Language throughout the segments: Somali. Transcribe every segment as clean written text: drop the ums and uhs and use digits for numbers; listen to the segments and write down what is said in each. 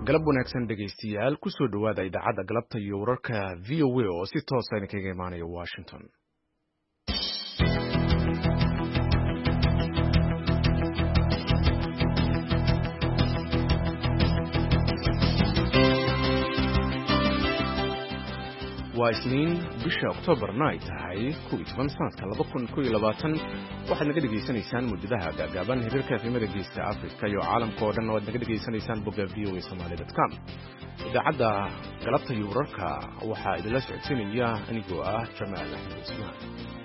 galab wanaagsan dhegaystayaal ku soo dhawaada idaacadda galabta iyo wararka VOA oo si toos ah kaga imaanaya Washington. waa isniin bisha Oktoobarna ay tahay 12 sanadka 2020 waxaad naga dhageysanaysaan muddadaha gaagaaban hirarka efemada geeska Afrika iyo caalamka oo dhan waad naga dhageysanaysaan bogga voasomali.com. idaacadda galabta iyo wararka waxaa idinla socodsiinaya anigoo ah Jamaal Axmed Ismaan.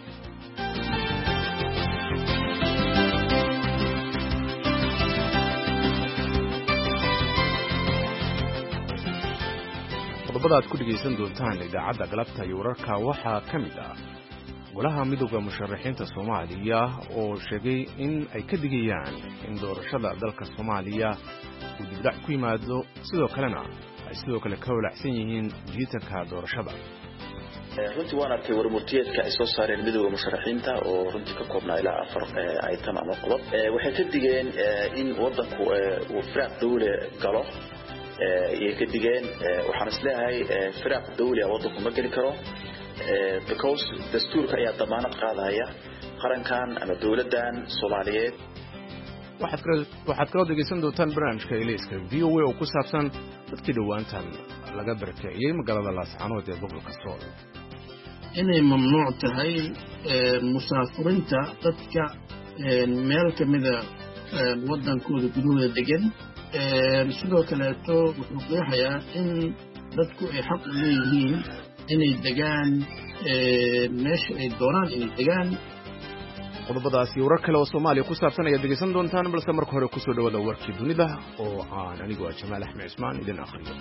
qodobada aad ku dhegaysan doontaan idaacadda galabta iyo wararka waxaa ka mid ah golaha midowda musharaxiinta Soomaaliya oo sheegay in ay ka digayaan in doorashada dalka Soomaaliya uu dibdhac ku yimaado sidoo kalena ay sidoo kale ka walacsan yihiin jiitanka doorashada. runtii waan arkay warmurtiyeedka ay soo saareen midowda musharaxiinta oo runtii ka koobnaa ilaa 4 item ama qodob waxay ka digeen in wadanku uu firaaq dawli galo ka digeen waxaan isleeyahay firaaq dawli ah wadanku ma gali karo because dastuurka ayaa damaanad qaadaya qarankan ama dawladdan Soomaaliyeed. waxaad kaloo dhegaysan doontaan barnaamijka ilayska VOA oo ku saabsan dadkii dhowaantan laga barkeeyay magaalada Laascaanood ee gobolka Sool inay mamnuuc tahay musaafirinta dadka meel ka mida wadankooda gudahooda degan sidoo kaleeto wuxuu qeexayaa in dadku ay xaq u leeyihiin inay degaan meesha ay doonaan inay degaan. qodobadaas iyo warar kale oo Soomaaliya ku saabsan ayaad dhegaysan doontaan balse marka hore ku soo dhawaada warkii dunida oo aan anigoo Jamaal Axmed Ismaan idin akhriyo.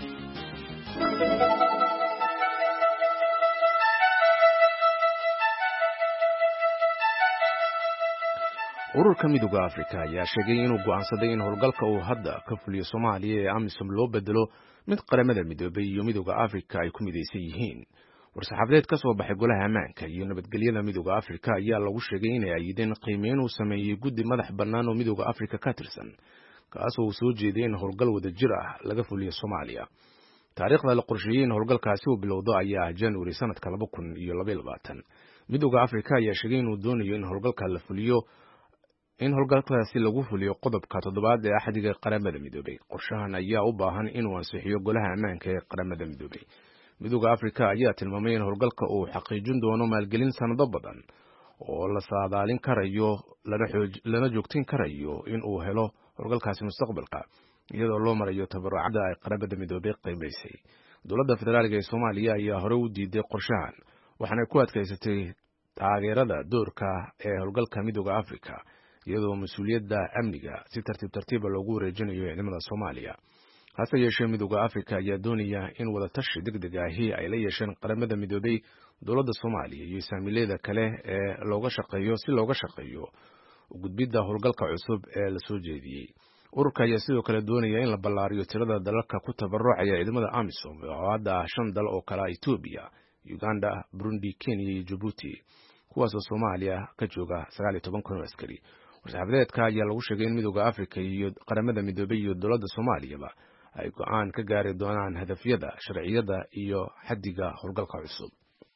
ururka midowga Afrika ayaa sheegay inuu go'aansaday in howlgalka uu hadda ka fuliyo Soomaaliya ee AMISOM loo bedelo mid qaramada midoobay iyo midowga Afrika ay ku midaysan yihiin. war-saxaafadeed ka soo baxay golaha ammaanka iyo nabadgelyada midowga Afrika ayaa lagu sheegay inay ayideen qiimeyn uu sameeyay guddi madax bannaan oo midowga Afrika ka tirsan kaas oo soo jeeday in howlgal wadajir ah laga fuliyo Soomaaliya. taariikhda la qorsheeyay in howlgalkaasi uu bilowdo ayaa January sanadka 2022. midowga Afrika ayaa sheegay inuu doonayo in howlgalkaasi lagu fuliyo qodobka 7 ee axdiga qaramada midoobay. qorshahan ayaa u baahan inuu ansixiyo golaha ammaanka ee qaramada midoobay. midowga Afrika ayaa tilmaamay in howlgalka uu xaqiijin doono maalgelin sanado badan oo la saadaalin karayo lana joogtin karayo in uu helo howlgalkaasi mustaqbalka iyadoo loo marayo tabarucada ay qaramada midoobay qiimaysay. dowladda federaalka ee Soomaaliya ayaa hore u diiday qorshahan waxaana ku adkaysatay taageerada doorka ee howlgalka midowga Afrika iyadoo mas'uuliyadda amniga si tartiib loogu wareejinayo ciidamada Soomaaliya. hase yeeshee midowga Afrika ayaa doonaya in wada tashi degdeg ah ay la yeeshaan qaramada midoobay dowladda Soomaaliya iyo saamiileeda kale ee looga shaqeeyo gudbidda howlgalka cusub ee la soo jeediyay. ururka ayaa sidoo kale doonaya in la ballaariyo tirada dalalka ku tabarucaya ciidamada AMISOM oo hadda 5 dal oo kala Ethiopia, Uganda, Burundi, Kenya iyo Djibouti kuwaas oo Soomaaliya ka jooga 19 askari. war-saxaafadeedka ayaa lagu sheegay in midowga Afrika iyo qaramada midoobay iyo dowladda Soomaaliyaba ay go'aan ka gaari doonaan hadafyada sharciyada iyo xaddiga howlgalka cusub.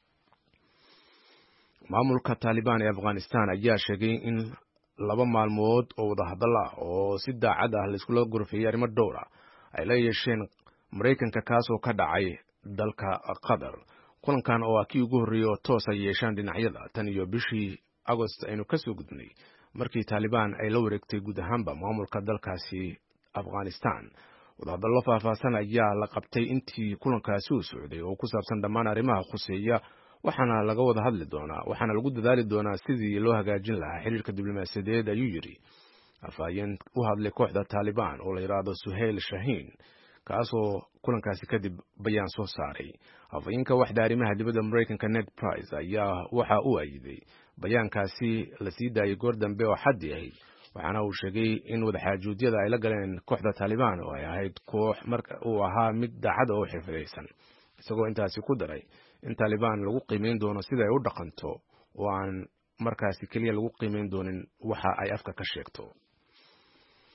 maamulka Taliban ee Afghanistan ayaa sheegay in 2 maalmood oo wada hadal ah oo si daacad ah la isku gorfeeyay arrimo dhowr ah ay la yeesheen Mareykanka kaas oo ka dhacay dalka Qatar. kulankan oo kii ugu horeeyay oo toos ay yeeshaan dhinacyada tan iyo bishii August aynu ka soo gudbnay markii Taliban ay la wareegtay guud ahaanba maamulka dalkaasi Afghanistan. wadahadallo faahfaahsan ayaa la qabtay intii kulankaasi uu socday oo ku saabsan dhammaan arrimaha khuseeya waxaana lagu dadaali doonaa sidii loo hagaajin lahaa xiriirka diblomaasiyadeed ayuu yiri afhayeen u hadlay kooxda Taliban oo la yiraahdo Suhail Shaheen kaas oo kulankaasi kadib bayaan soo saaray. afhayeenka waxda arrimaha dibadda Mareykanka Ned Price ayaa waxa uu ayiday bayaankaasi la sii daayay goor dambe oo xaddi ahayd waxaana uu sheegay in wadaxaajoodiyada ay la galeen kooxda Taliban oo ay ahayd koox marka uu ahaa mid daacad oo xirfadaysan isagoo intaasi ku daray in Taliban lagu qiimeyn doono sida ay u dhaqanto oo aan markaasi kaliya lagu qiimeyn doonin waxa ay afka ka sheegto.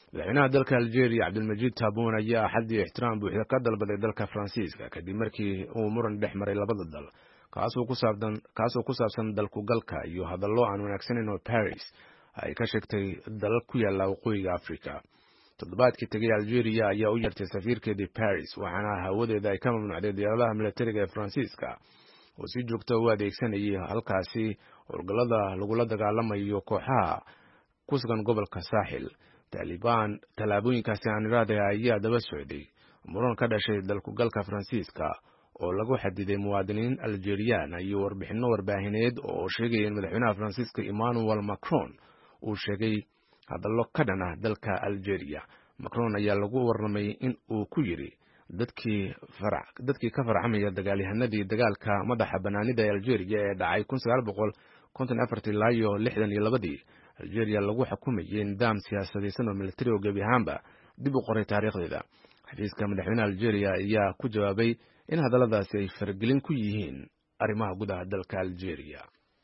madaxweynaha dalka Algeria Abdelmajid Tebboune ayaa xaddi ixtiraam buuxda ka dalbaday dalka Faransiiska kadib markii uu muran dhex maray labada dal kaasoo ku saabsan dalku galka iyo hadallo aan wanaagsaneyn oo Paris ay ka sheegtay dalal ku yaala waqooyiga Afrika. toddobaadkii tagay Algeria ayaa u yeertay safiirkeedii Paris waxaana hawadeeda ay ka mamnuucday diyaaradaha militariga ee Faransiiska oo si joogto u adeegsanayay halkaasi howlgallada lagula dagaalamayo kooxaha ku sugan gobolka Saaxil. tallaabooyinkaasi aan iraada ayaa daba socday muran ka dhashay dalku galka Faransiiska oo lagu xadiday muwaadiniin Algerian iyo warbixino warbaahineed oo sheegay in madaxweynaha Faransiiska Emmanuel Macron uu sheegay hadallo ka dhan ah dalka Algeria. Macron ayaa lagu warramay in uu ku yiri dadkii ka farxamaya dagaalyahanadii dagaalka madaxa banaanida ee Algeria ee dhacay 1954 ilaa 62 Algeria lagu xukumayay nidaam siyaasadeed oo militari oo gabi ahaanba dib u qoray taariikhdeeda. xafiiska madaxweynaha Algeria ayaa ku jawaabay in hadalladaasi ay fargelin ku yihiin arrimaha gudaha dalka Algeria.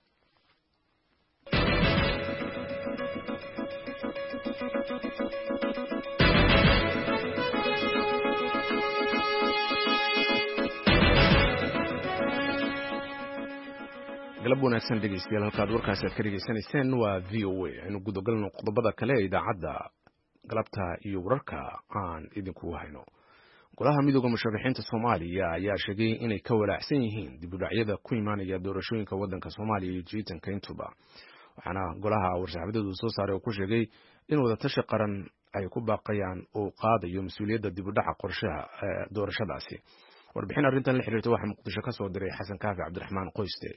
galab wanaagsan dhegeystayaal halkaad warkaasi aad ka dhegeysanayseen waa VOA. aynu gudagalno qodobada kale ee idaacadda galabta iyo wararka aan idinku hayno. golaha midowga musharaxiinta Soomaaliya ayaa sheegay inay ka walaacsan yihiin dib u dhacyada ku imaanaya doorashooyinka waddanka Soomaaliya iyo jiitanka intuba. waxaana golaha war-saxaafadeedu soo saaray oo ku sheegay in wadatashi qaran ay ku baaqayaan oo qaadayo mas'uuliyadda dib u dhaca qorshaha doorashadaasi. warbixin arrintan la xiriirta waxaa Muqdisho ka soo diray Xasan Kaafi Cabdiraxmaan Qoyste.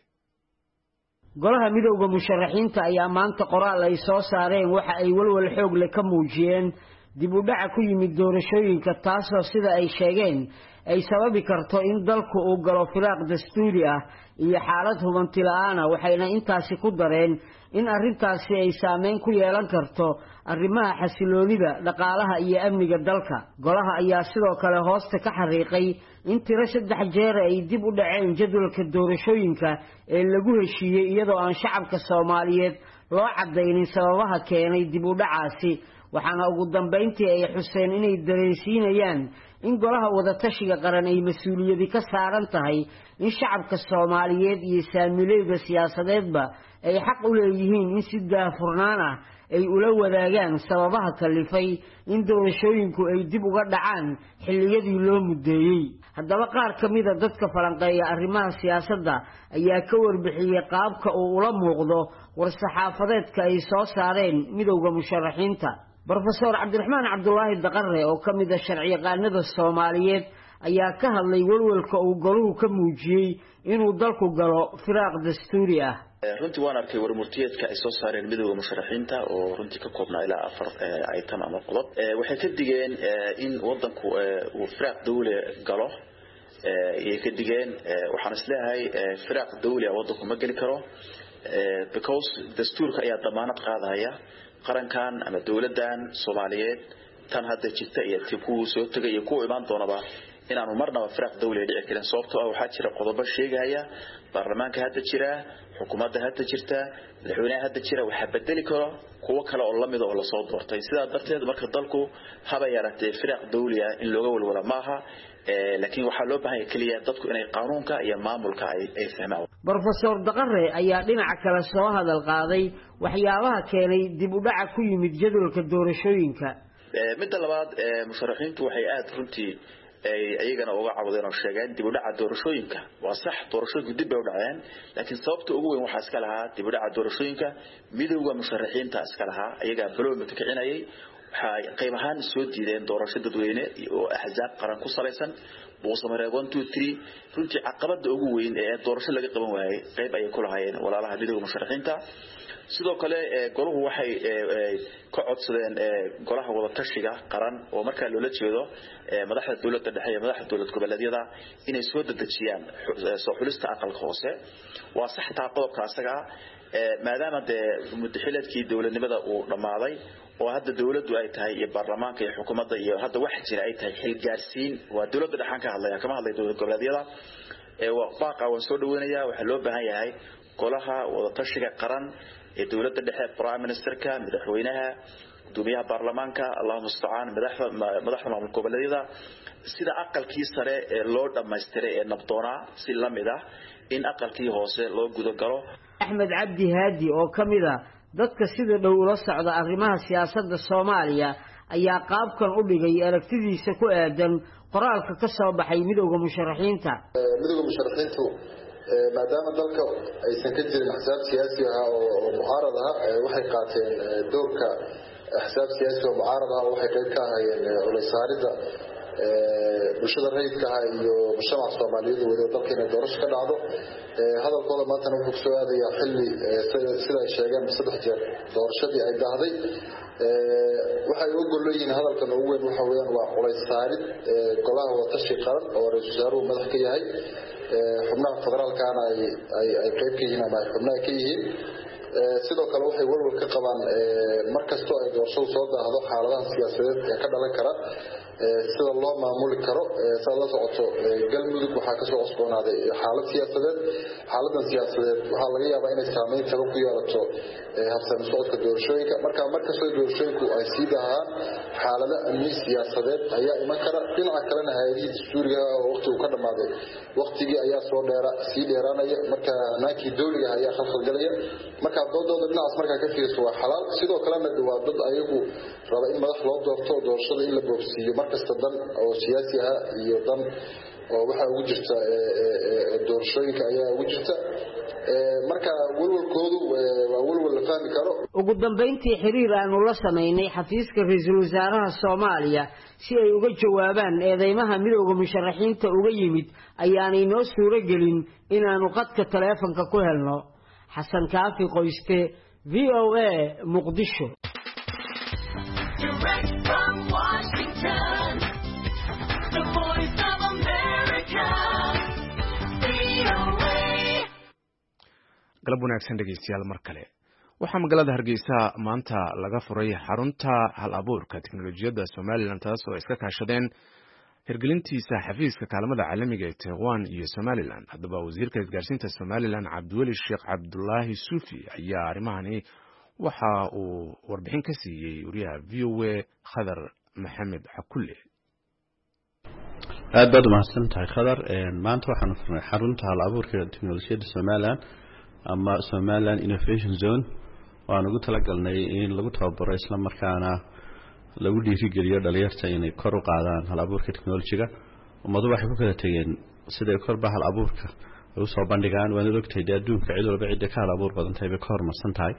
golaha midowga musharaxiinta ayaa maanta qoraal ay soo saareen waxa ay walwal xoog leh ka muujiyeen dib u dhaca ku yimid doorashooyinka taasoo sida ay sheegeen ay sababi karto in dalku uu galo firaaq dastuuri ah iyo xaalad hubanti la'aan ah. waxayna intaasi ku dareen in arrintaasi ay saameyn ku yeelan karto arrimaha xasiloonida dhaqaalaha iyo amniga dalka. golaha ayaa sidoo kale hoosta ka xariiqay in tiro 3 jeer ay dib u dhaceen jadwalka doorashooyinka ee lagu heshiiyey iyadoo aan shacabka Soomaaliyeed loo cadaynin sababaha keenay dib u dhacaasi. waxaana ugu dambeyntii ay xuseen inay dareensiinayaan in golaha wadatashiga qaran ay mas'uuliyadi ka saaran tahay in shacabka Soomaaliyeed iyo saamileyda siyaasadeedba ay xaq u leeyihiin in si daahfurnaan ah ay ula wadaagaan sababaha kalifay in doorashooyinku ay dib uga dhacaan xilliyadii loo mudeeyay. haddaba qaar ka mid ah dadka falanqeeya arrimaha siyaasadda ayaa ka warbixiyay qaabka uu ula muuqdo war-saxaafadeedka ay soo saareen midowga musharaxiinta. Professor Cabdiraxmaan Cabdullaahi Daqare oo ka mid ah sharciyaqaanada Soomaaliyeed ayaa ka hadlay walwalka uu goluhu ka muujiyey inuu dalku galo firaaq dastuuri ah. runtii waan arkay warmurtiyeedka ay soo saareen midowga musharaxiinta oo runtii ka koobnaa ilaa 4 item ama qodob. waxay ka digeen in wadanku uu firaaq dawli galo iyo ka digeen waxaan isleeyahay firaaq dawli wadanku ma gali karo because dastuurka ayaa damaanad qaadaya qarankan ama dawladan Soomaaliyeed tan hadda jirta iyo ku soo tagay iyo ku imaan doonaba inaanu marnaba firaaq dawli dhici karin sababtoo ah waxaa jira qodobo sheegaya baarlamaanka hadda jira xukuumadda hadda jirta madaxweynaha hadda jira waxa bedeli karo kuwa kale oo lamid oo la soo doortay sidaa darteed marka dalku haba yaratay firaaq dawli in looga walwala maaha laakiin waxa loo baahan yahay kaliya dadku inay qaanuunka iyo maamulka ay fahmaan. Professor Daqare ayaa dhinaca kale soo hadal qaaday waxyaabaha keenay dib u dhaca ku yimid jadwalka doorashooyinka. midda labaad musharaxiintu waxay aad runtii ayagana uga cawdeen oo sheegeen dib u dhaca doorashooyinka waa sax doorashooyinku dib bay u dhaceen laakiin sababta ugu weyn waxa iska lahaa dib u dhaca doorashooyinka midowga musharaxiinta iska lahaa ayaga baloomi ka kicinayay waxay qayb ahaan soo diideen doorasho dadweyne oo ahzaab qaran ku salaysan Boosamareeb 1 2 3 runtii caqabada ugu weyn ee doorasho laga qaban waayay qayb ay ku lahaayeen walaalaha midowga musharaxiinta. sidoo kale goluhu waxay ka codsadeen golaha wadatashiga qaran oo markaa loola jeedo madaxda dawladda dhexe iyo madaxda dawlad goboleedyada inay soo dadajiyaan soo xulista aqalka hoose. waa sax taa qodobka asaga maadaama muddaxileedkii dawladnimada uu dhamaaday oo hadda dawladdu ay tahay iyo baarlamaanka iyo xukuumadda iyo hadda wax jira ay tahay xil gaarsiin waa dawladda dhaxan ka hadlaya kama hadlay dawlad goboleedyada waa baaqa waan soo dhaweynaya waxa loo baahan yahay golaha wadatashiga qaran ee dawladda dhexe prime ministerka madaxweynaha gudoomiyaha baarlamaanka Allahu musta'aan madaxda maamul goboleedyada sida aqalkii sare ee loo dhameystiray ee nabdoona si lamid ah in aqalkii hoose loo gudo galo. Axmed Cabdi Haadi oo kamida dadka sida dhow ula socda arrimaha siyaasadda Soomaaliya ayaa qaabkan u dhigay aragtidiisa ku aadan qoraalka ka soo baxay midowga musharaxiinta. midowga musharaxiintu maadaama dalka aysan ka jirin axsaab siyaasi ah oo mucaarad ah waxay qaateen doorka axsaab siyaasi oo mucaarad ah waxay qayb ka ahaayeen culaysaarida bulshada rayidka ah iyo mujtamaca Soomaaliyeed wada dalkeena doorasho ka dhacdo hadalkooda maanta wuxuu ku soo aadayaa xilli sida ay sheegeen 3 jeer doorashadii ay dhacday waxay u golleeyeen hadalkan ugu weyn waxa weeyaan waa culayssaarid golaha watashi qaran oo ra'iisul wasaaruhu madax ka yahay xubnaha federaalkana ay qayb ka yihiin ama xubnaha ka yihiin sidoo kale waxay walwal ka qabaan markasta ay doorashadu soo daahdo xaaladaha siyaasadeed ee ka dhalan kara sida loo maamuli karo sida la socoto galmudug waxa ka soo cusboonaaday xaalad siyaasadeed xaaladan siyaasadeed waxa laga yaabaa inay saameyn taban ku yeelato habsami socodka doorashooyinka markasta doorashooyinku ay sii dahaan xaalada amni siyaasadeed ayaa iman kara dhinaca kalena hay'adaha dastuuriga oo waqti uu ka dhamaaday waqtigii ayaa sii dheeraanaya marka naakii dawliga ayaa khasab galaya marka doodooda dhinacaas marka ka fiirso waa xalaal sidoo kalena waa dad ayagu raba in madax loo doorto doorashada in la boobsiiyo markasta dan oo siyaasi ah iyo dan oo waxa ugu jirta doorashooyinka ayaa ugu jirta marka walwalkoodu waa walwal la fahmi karo. ugu dambeyntii xiriir aanu la sameynay xafiiska ra'iisul wasaaraha Soomaaliya si ay uga jawaabaan eedeymaha midowga musharaxiinta uga yimid ayaanay noo suuro gelin inaanu qadka taleefanka ku helno. Xasan Kaafi Qoyste VOA Muqdisho. galab wanaagsan dhegeystayaal mar kale waxaa magaalada Hargeysa maanta laga furay xarunta hal-abuurka tiknoolajiyadda Soomaaliland taas oo iska kaashadeen hirgelintiisa xafiiska kaalmada caalamiga ee Taiwan iyo Somaliland. haddaba wasiirka isgaarsiinta Somaliland Cabdiweli Sheekh Cabdullaahi Suufi ayaa arrimahani waxa uu warbixin ka siiyey wariyaha VOA Khadar Maxamed Xakulle. aad baad mahadsantahay Khadar. maanta waxaan furnay xarunta hal-abuurka tiknoolajiyadda Somaliland ama Somaliland Innovation Zone waan ugu talagalnay in lagu tababaro isla markaana lagu dhiirigeliyo dhalinyarta inay kor u qaadaan hal-abuurka technology-ga. ummadu waxay ku kala tageen sida kor baa hal-abuurka u soo bandhigaan waan ogtahay adduunka cid walba cid ka hal-abuur badan tahay bay ka hormarsan tahay.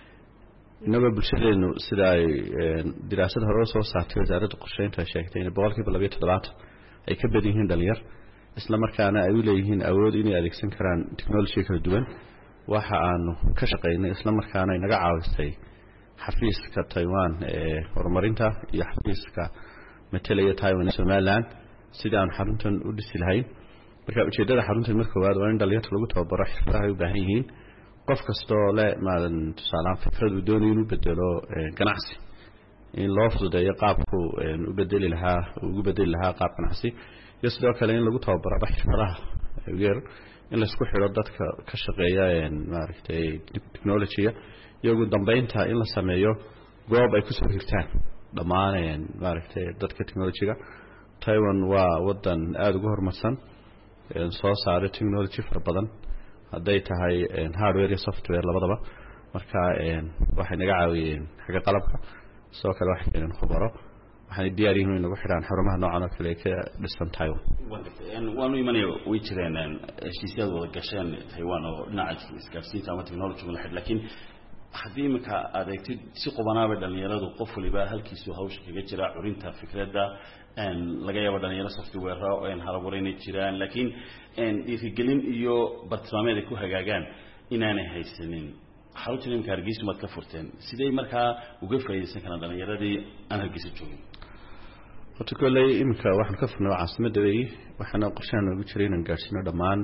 inaga bulshadeenu sida ay diraasad hore soo saartay wasaaradda qorsheynta sheegtay in 27% ay ka badan yihiin dhalinyar isla markaana ay u leeyihiin awood inay adeegsan karaan technology kala duwan. waxa aanu ka shaqeynay isla markaana inaga caawisay xafiiska Taiwan ee horumarinta iyo xafiiska metelaya Taiwan Somaliland sida aan xaruntan u dhisi lahayn. marka ujeedada xaruntan marka koowaad waa in dhalinyarta lagu tababaro xirfadaha ay u baahan yihiin. qof kastoo leh maadan tusaale fikrad uu doonayo inuu bedelo ganacsi in loo fududeeyo qaabku u bedeli lahaa qaab ganacsi iyo sidoo kale in lagu tababaro xirfadaha yar in la isku xiro dadka ka shaqeeya maaragtay technology-ga iyo ugu dambeynta in la sameeyo goob ay ku soo hirtaan dhammaan maaragtay dadka technology-ga. Taiwan waa wadan aad ugu horumarsan soo saaray technology fara badan haday tahay hardware iyo software labadaba. marka waxay naga caawiyeen xagga qalabka soo kale wax keenan khubaro waxay diyaar yihiin in lagu xiraan xarumaha noocan oo kale ka dhisan Taiwan. waanu imanay way jireen heshiisyada wada gasheen Taiwan oo dhinaca isgaarsiinta ama technology la xid laakiin haddii marka adeegtid si qubanaaba dhalinyaradu qof waliba halkiisu hawsha kaga jira curinta fikradda laga yaabo dhalinyaro software oo halabuureynay jiraan laakiin dhiirigelin iyo bartilmaameed ay ku hagaagaan inaanay haysanin. xarunta nimka Hargeysa mad ka furteen sidee markaa uga faa'iideysan karaan dhalinyaradii aan Hargeysa joogin? horta kolay imka waxaan ka furnay caasimadda waxaana qorshahan ugu jiray inaan gaarsiino dhammaan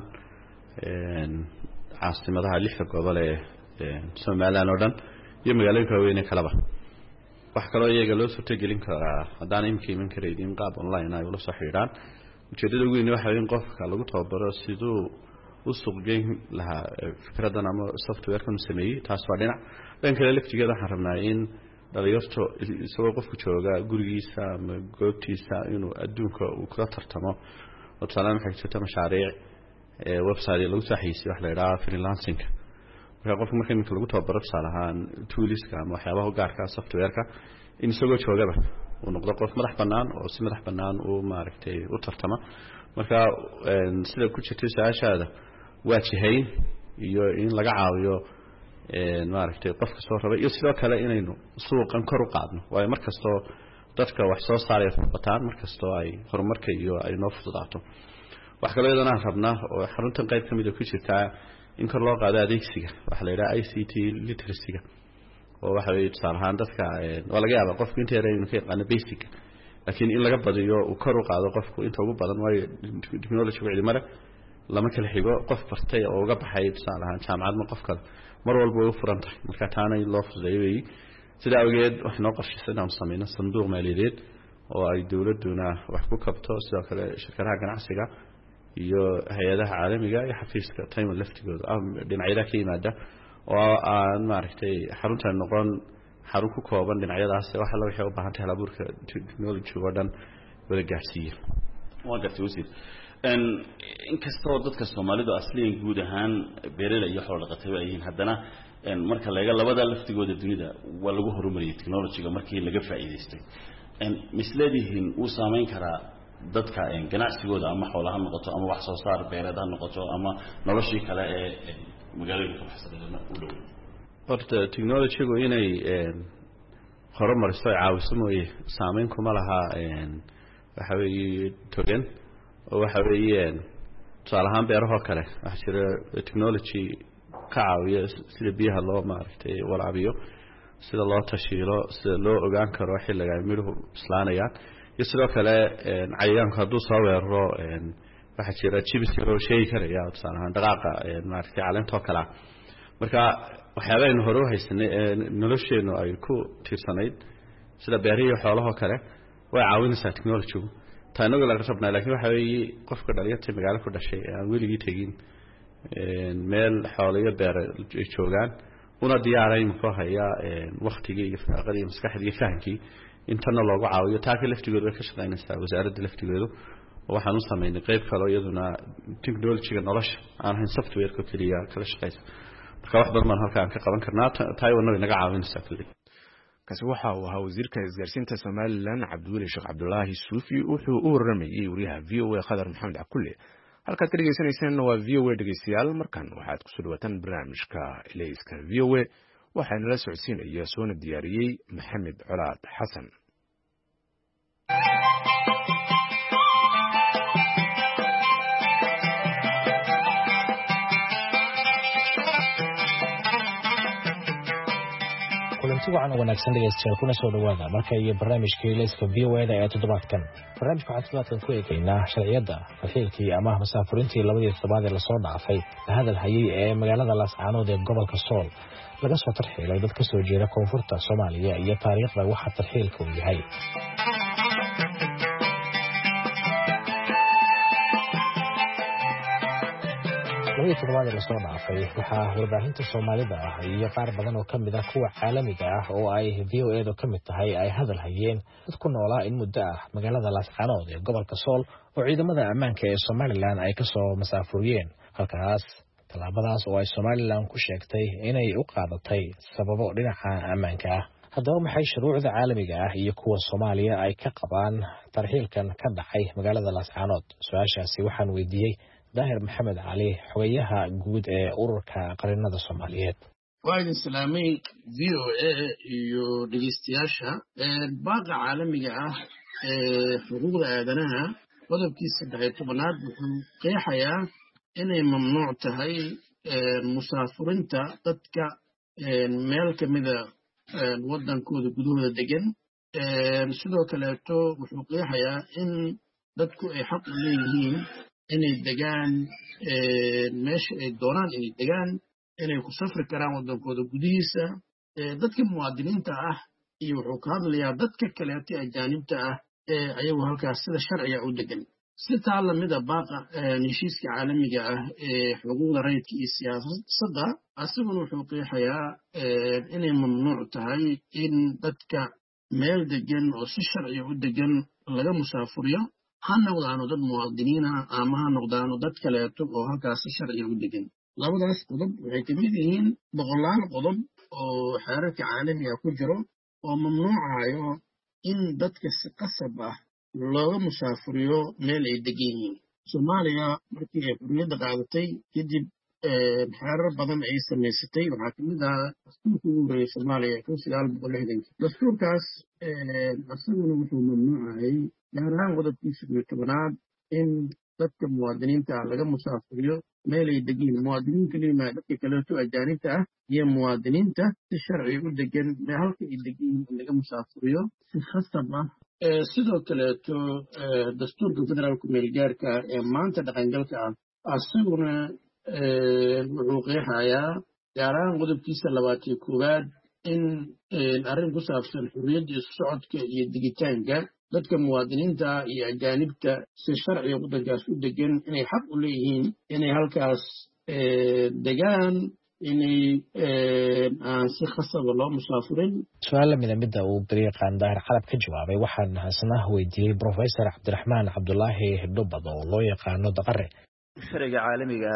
caasimadaha 6 gobol ee Somaliland oo dhan iyo magaalooyinka waaweyn ee kalaba. wax kale oo iyaga loo suurtagelin karaa haddaan imka iman kareydin qaab online ay ula soo xiriiraan. ujeedada ugu weyn waxa in qofka lagu tababaro sidoo u suuqgeyn lahaa fikradan ama software kan sameeyay taas waa dhinac dhanka laftigeeda waxaan rabnaa in dhalinyarto isagoo qofku jooga gurigiisa ama goobtiisa inuu adduunka uu kula tartamo oo tusaale waxay jirta mashaariic website lagu saaxiisay wax la yiraahdo freelancing marka qofku marka inta lagu tababaro tusaale ahaan tooliska ama waxyaabaha gaarka software-ka in isagoo joogaba uu noqdo qof madax bannaan oo si madax bannaan uu maaragtay u tartama marka sida ku jirtay saashaada waajihayn iyo in laga caawiyo maaragtay qofka soo rabay iyo sidoo kale inaynu suuqan kor u qaadno waayo markastoo dadka wax soo saaraya bataan markastoo ay horumarka iyo ay noo fududaato wax kale iyadana rabnaa oo xaruntan qayb kamid ah ku jirta in kor loo qaado adeegsiga waxa la yiraahdo ICT literacy-ga oo waxa ay tusaalahaan dadka waa laga yaabaa qofku inta yaray inuu ka yaqaan basic laakiin in laga badiyo uu kor u qaado qofku inta ugu badan waayo technology-ga cilmiga lama kala xigo qof bartay oo uga baxay tusaalahaan jaamacad ma qof kale mar walba uu furantahay marka taana loo fududeeyay sida awgeed wax noo qorshaysan aan sameeyno sanduuq maaliyadeed oo ay dawladuna wax ku kabto sidoo kale shirkadaha ganacsiga iyo hay'adaha caalamiga iyo xafiiska time laftigooda dhinacyada ka yimaada oo aan maaragtay xaruntan noqon xarun ku kooban dhinacyadaas waxa la wixii u baahan tahay abuurka technology oo dhan wada gaarsiiyo waa gartay wasiir in kastoo dadka Soomaalidu asliyan guud ahaan beeraley iyo xoolo dhaqato ay yihiin haddana marka laga labada laftigooda dunida waa lagu horumariyay technology-ga markii laga faa'iideystay misleedihiin uu saameyn karaa dadka ganacsigooda ama xoolaha noqoto ama wax soo saar beereed ha noqoto ama noloshii kale ee magaalada ka baxsan u dhow horta technology-gu inay horumariso caawiso mooye saameyn kuma laha waxa weeye togan oo waxa weeyeen tusaale ahaan beeraha kale waxa jira technology ka caawiya sida biyaha loo maaragtay waraabiyo sida loo tashiilo sida loo ogaan karo xilliga ay midhuhu islaanayaan iyo sidoo kale cayayaanku hadduu soo weeraro waxa jira jibis loo sheegi karaya tusaale ahaan dhaqaaqa maaragtay caleento kala marka waxyaabaha hore u haysanay nolosheenu ay ku tiirsanayd sida beeriyo xoolaha kale way caawinaysaa technology-gu taanaga laga rabnaa laakiin waxa weeye qofka dhalinyarta magaalo ku dhashay aan weligii tagin meel xoolayo beer ay joogaan una diyaaray muxuu haya waqtigii iyo firaaqadii iyo maskaxdii iyo fahamkii intana loogu caawiyo taaka laftigooda way ka shaqaynaysaa wasaaradda laftigooda waxaan u sameynay qayb kale iyaduna technology-ga nolosha aan ahayn software-ka kaliya kala shaqaysa marka wax badan baan halkaan ka qaban karnaa Taiwan naga caawinaysaa kulli kaasi waxa uu ahaa wasiirka isgaarsiinta Soomaaliland Cabdiweli Sheekh Cabdullaahi Suufi wuxuu u waramayay wariyaha VOA Khadar Maxamed Cakulle halka ka dhageysanaysan waa VOA dhageystayaal markan waxaad ku soo dhawaataan barnaamijka Ilayska VOA waxaana la socodsiinaya soona diyaariyay Maxamed Colaad Xasan kulanti wacan wanaagsan dhegeystayaal kuna soo dhawaada marka iyo barnaamijka Ilayska VOA ee toddobaadkan barnaamijka waxaan toddobaadkan ku eegaynaa sharciyada faxiilkii ama masaafurintii labadii toddobaad ee lasoo dhaafay la hadal hayay ee magaalada Laascaanood ee gobolka Sool laga soo tarxiilay dad ka soo jeeda koonfurta Soomaaliya iyo taariikhda waxa tarxiilka uu yahay labadii toddobaad ee lasoo dhaafay waxaa warbaahinta Soomaalida ah iyo qaar badan oo kamid ah kuwa caalamiga ah oo ay VOA ka mid tahay ay hadal hayeen dad ku noolaa in muddo ah magaalada Laascaanood ee gobolka Sool oo ciidamada ammaanka ee Soomaaliland ay ka soo masaafuriyeen halkaas talaabadaas oo ay Soomaaliland ku sheegtay inay u qaadatay sababo dhinaca ammaanka ah haddaba maxay shuruucda caalamiga ah iyo kuwa Soomaaliya ay ka qabaan tarxiilkan ka dhacay magaalada Laascaanood su'aashaasi waxaan weydiiyay Daahir Maxamed Cali xogayaha guud ee ururka qarinada Soomaaliyeed waa idin salaamay VOA iyo dhageystayaasha baaqa caalamiga ah ee xuquuqda aadanaha qodobkiisa 13aad wuxuu qeexayaa inay mamnuuc tahay musaafurinta dadka meel kamida wadankooda gudahooda degan sidoo kaleeto wuxuu qeexayaa in dadku ay xaq u leeyihiin inay degaan meesha ay doonaan inay degaan inay ku safri karaan wadankooda gudihiisa dadka muwaadiniinta ah iyo wuxuu ka hadlayaa dadka kaleeto ajaanibta ah ee ayagu halkaas sida sharciga u degan si taa lamida baaqa heshiiska caalamiga ah ee xuquuqda rayidka iyo siyaasadda asiguna wuxuu qeexayaa inay mamnuuc tahay in dadka meel degan oo si sharciga u degan laga musaafuriyo ha noqdaano dad muwaadiniina ama ha noqdaano dad kaleeto oo halkaas si sharciga u degan labadaas qodob waxay ka mid yihiin boqolaal qodob oo xeerarka caalamiga ku jiro oo mamnuucayo in dadka si qasab ah looga musaafuriyo meel ay degan yihiin soomaaliya markii ay xurriyadda qaadatay kadib xeerar badan ay samaysatay waxaa ka mid ah dastuurka ugu horreeyay soomaaliya dastuurkaas isaguna wuxuu mamnuucayay gaar ahaan qodobkiisa 10aad in dadka muwaadiniinta ah laga musaafuriyo meel ay degan muwaadiniin keliya dadka kaleeto ajaanibta ah iyo muwaadiniinta si sharci u degan halka ay degan yihiin laga musaafuriyo si khasab ah sidoo kaleeto dastuurka federaalka meelgaarka ee maanta dhaqangalka ah isaguna wuxuu qeexayaa gaar ahaan qodobkiisa 21aad in arrin ku saabsan xurriyadda isu socodka iyo digitaanka dadka muwaadiniinta iyo ajaanibta si sharciga waddankaas u degan inay xaq u leeyihiin inay halkaas degaan inay aan si khasaba loo musaafurin su-aal lamida midda uu dariiqan daahir carab ka jawaabay waxaan hasna weydiiyey professor cabdiraxmaan cabdulaahi dhubad oo loo yaqaano daqare sharciga caalamiga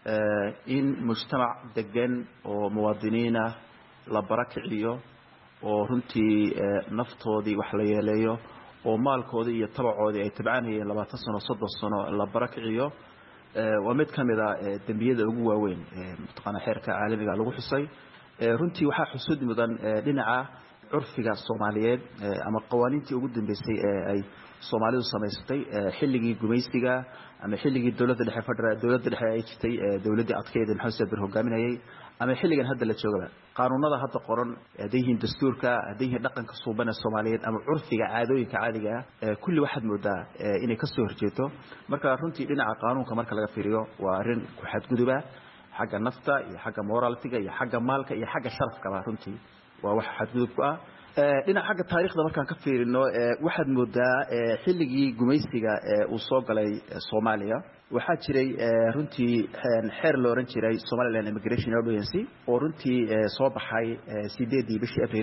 in mujtamac degan oo muwaadiniin ah la barakiciyo oo runtii naftoodii wax la yeeleeyo oo maalkoodii iyo tabacoodii ay tabcanayeen 20 sano 30 sano la barakiciyo waa mid ka mid ah dambiyada ugu waaweyn mutaqana xeerka caalamiga lagu xusay runtii waxaa xusud mudan dhinaca curfiga Soomaaliyeed ama qawaaniintii ugu dambeysay ee ay Soomaalidu samaysatay xilligii gumaysiga ama xilligii dawladda dhexe federal dawladda dhexe ay jirtay dawladda adkeyd Maxamed Bir hogaaminayay ama xilligan hadda la joogaba qaanuunada hadda qoran adeeyin dastuurka adeeyin dhaqanka suubana Soomaaliyeed ama curfiga caadooyinka caadiga ah kulli waxad moodaa inay ka soo horjeeto marka runtii dhinaca qaanuunka marka laga fiiriyo waa arrin ku xadguduba xagga nafta iyo xagga moralitiga iyo xagga maalka iyo xagga sharafka runtii waa wax xadgudub ku ah dhinaca xagga taariikhda markaan ka fiirino waxaad moodaa xilligii gumaysiga uu soo galay Soomaaliya waxaa jiray runtii xeer la oran jiray Somaliland Immigration Agency oo runtii soo baxay 8 bishii Abriil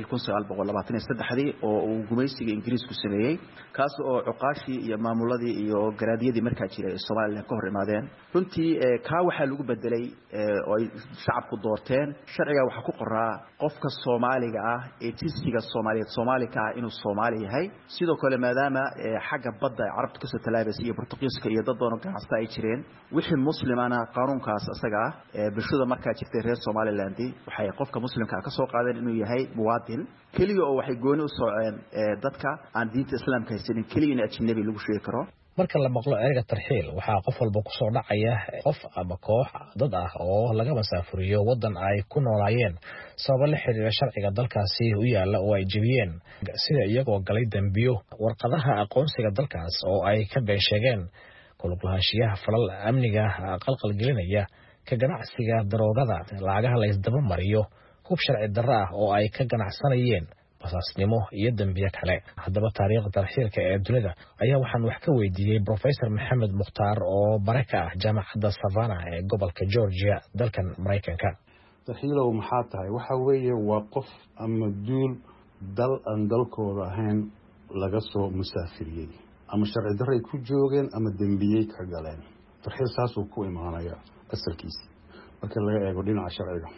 1923 oo uu gumaysiga Ingiriisku sameeyay kaas oo cuqaashi iyo maamuladii iyo garaadiyadii markaa jiray Somaliland ka hor imaadeen runtii ka waxa lagu bedelay oo ay shacabku doorteen sharciga waxa ku qoraa qofka Soomaaliga ah ee jinsiga Soomaaliyeed Soomaalika inuu Soomaali yahay sidoo kale maadaama xagga badda Carabta ka soo talaabay iyo Portugiiska iyo dad doon ganacsi ay jireen wixii muslimana qaanuunkaas asaga bulshada markaa jirtay reer Somaliland waxay qofka muslimka ka soo qaadeen inuu yahay muwaadin kaliya oo waxay gooni u sooceen dadka aan diinta islaamka haysan kaliya in ajnabi lagu sheegi karo marka la maqlo ereyga tarxiil waxaa qof walba ku soo dhacaya qof ama koox dad ah oo laga masaafuriyo wadan ay ku noolaayeen sabab la xiriira sharciga dalkaasi u yaala oo ay jabiyeen sida iyagoo galay dambiyo warqadaha aqoonsiga dalkaas oo ay ka been sheegeen kuluglaashiyaha falal amniga qalqal gelinaya ka ganacsiga daroogada lacagaha la isdaba mariyo hub sharci darro ah oo ay ka ganacsanayeen basaasnimo iyo dambiyo kale haddaba taariikhda tarxiilka ee dunida ayaa waxaan wax ka weydiiyey professor maxamed mukhtaar oo bare ka ah jaamacadda Savannah ee gobolka Georgia dalkan Mareykanka tarxiilow maxaa tahay waxa weeye waa qof ama duul dal aan dalkooda ahayn laga soo musaafiriyay ama sharci darro ku joogeen ama dambiyay ka galeen tarxiil saas uu ku imaanaya asalkiisa marka laga eego dhinaca sharciga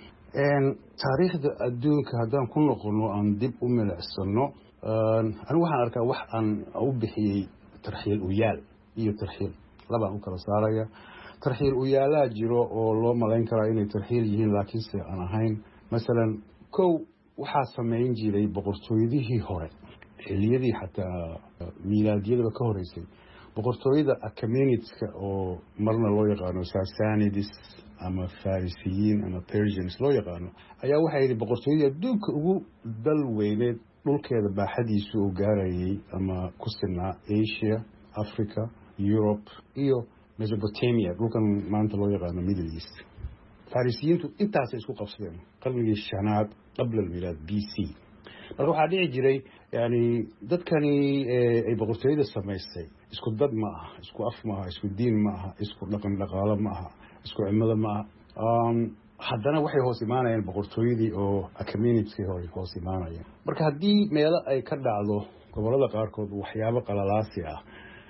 taariikhda adduunka haddaan ku noqono aan dib u milicsano anigu waxaan arkaa wax aan u bixiyey tarxiil u yaal iyo tarxiil labaan u kala saaraya tarxiil u yaalaa jiro oo loo malayn karaa inay tarxiil yihiin laakiinse aan ahayn masalan kow waxaa samayn jiray boqortooyadihii hore xilliyadii xataa miilaadiyadaba ka horeysay boqortooyada Achaemenids-ka oo marna loo yaqaano Sassanids ama Farisiyiin ama Persians loo yaqaano ayaa waxay yiri boqortooyada adduunka ugu dal weyneed dhulkeeda baaxadiisu oo gaarayay ama ku sinaa Asia, Africa, Europe iyo Mesopotamia dhulkan maanta loo yaqaano Middle East Farisiyiintu intaas isku qabsadeen qarnigii 5aad qabla miilaad BC marka waxaa dhici jiray yani dadkani ay boqortooyada samaysay isku dad ma aha, isku af ma aha, isku diin ma aha, isku dhaqan dhaqaalo ma aha, isku cimilo ma aha. haddana waxay hoos imaanayaan boqortooyadii oo community hoos imaanayaan. marka haddii meelo ay ka dhacdo gobolada qaarkood waxyaabo qalalaasi ah,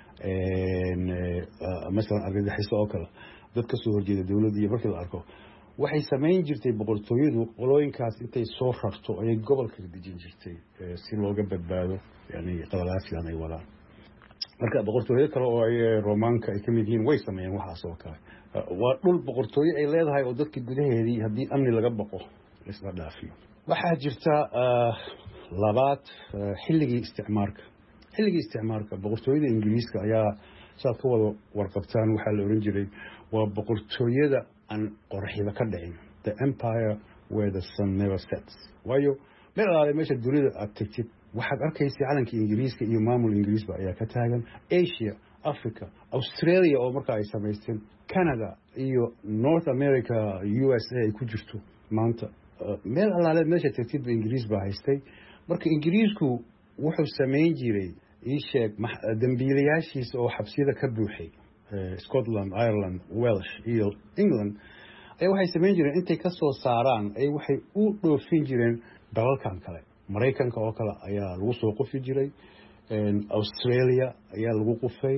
masalan argagixiso oo kale, dad ka soo horjeeda dowladda iyo markii la arko, waxay samayn jirtay boqortooyadu qolooyinkaas intay soo rarto ayay gobolka dejin jirtay si looga badbaado yani qalalaasigan ay wadaan. marka boqortooyo kale oo ay Roomaanka ay ka mid yihiin way sameeyeen waxaas oo kale. waa dhul boqortooyo ay leedahay oo dadka gudaheedii haddii amni laga baqo isla dhaafiyo. waxaa jirta labaad xilligii isticmaarka boqortooyada Ingiriiska ayaa saad ka wada warqabtaan waxaa la oran jiray waa boqortooyada aan qorxiba ka dhicin, the empire where the sun never sets. waayo meel alaale meesha dunida aad tagtid waxaad arkaysa calanka Ingiriiska iyo maamul Ingiriisba ayaa ka taagan. Asia, Africa, Australia oo marka ay samaysteen, Canada iyo North America, USA ay ku jirto maanta. meel alaale meesha tagtid ba Ingiriis baa haystay. marka Ingiriisku wuxuu sameyn jiray dambiilayaashiisa oo xabsiyada ka buuxay Scotland, Ireland, Welsh iyo England ayaa waxay sameyn jireen intay ka soo saaraan ay waxay u dhoofin jireen dalalkan kale. Mareykanka oo kale ayaa lagu soo qufi jiray, Australia ayaa lagu qufay,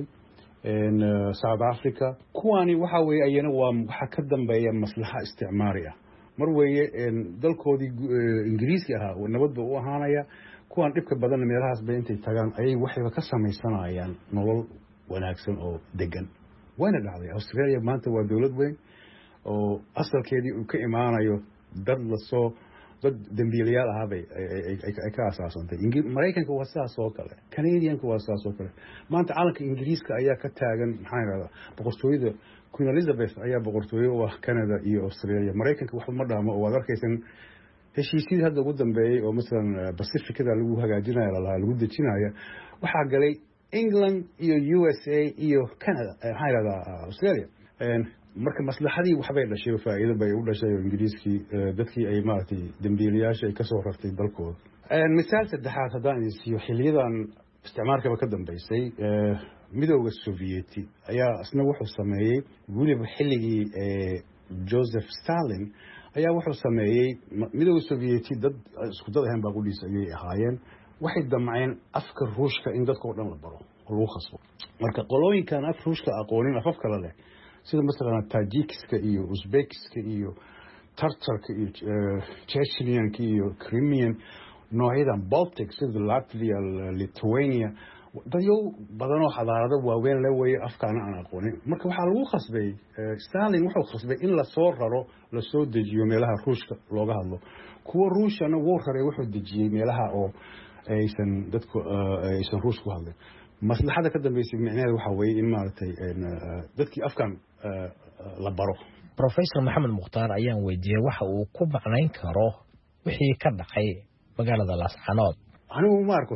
South Africa. kuwani waxa weeye ayana waa waxa ka dambeeya maslaxa isticmaari ah. mar weeye dalkoodii Ingiriiska ahaa nabad buu u ahaanaya. kuwan dhibka badan meelahaas bay intay tagaan ayay waxay ka samaysanayaan nolol wanaagsan oo degan. wayna dhacday. Australia maanta waa dawlad weyn oo asalkeedii uu ka imaanayo dad dambiilayaal ah bay ay ka asaasantay. Mareykanka waa sidaas oo kale, Canadianka waa sidaas oo kale. maanta calanka Ingiriiska ayaa ka taagan maxay raada boqortooyada Queen Elizabeth ayaa boqortooyo u ah Canada iyo Australia. Mareykanka wax ma dhaamo oo aad arkaysan heshiisyadii hadda ugu dambeeyay oo masalan Pacificada lagu hagaajinayo lagu dejinayo waxaa galay England iyo USA iyo Canada maxay raada Australia. marka maslaxadii waxbay dhashay, faa'iido bay u dhashay Ingiriiskii dadkii ay maartay dambiilayaasha ay ka soo rartay dalkooda. misaal saddexaad haddaan idin siiyo, xilliyadan isticmaalkaba ka dambeysay midowga Sovieti ayaa isna wuxuu sameeyey weliba xilligii Joseph Stalin ayaa wuxuu sameeyey midowga Sovieti dad isku dad ahaan baa qudhiis ayay ahaayeen. waxay damceen afka Ruushka in dadka oo dhan la baro oo lagu khasbo. marka qolooyinkan af Ruushka aqoonin afaf kale leh sida masalan Tajikiska iyo Uzbekiska iyo Tartarka iyo Chechenianka iyo Crimean, noocyadan Baltic sida Latvia, Lithuania, dadyo badan oo xadaarado waaweyn la weeye afkaana aan aqoonin. marka waxaa lagu khasbay Stalin wuxuu khasbay in la soo raro, la soo dejiyo meelaha Ruushka looga hadlo. kuwa Ruushana wuu raray wuxuu dejiyey meelaha oo aysan dadku aysan Ruush ku hadlin. maslaxada ka dambeysay micnaheedu waxa weeye in maartay dadkii afkan la baro. Professor Maxamed Mukhtaar ayaan weydiiyay waxa uu ku macnayn karo wixii ka dhacay magaalada Laascaanood. anigu ma arko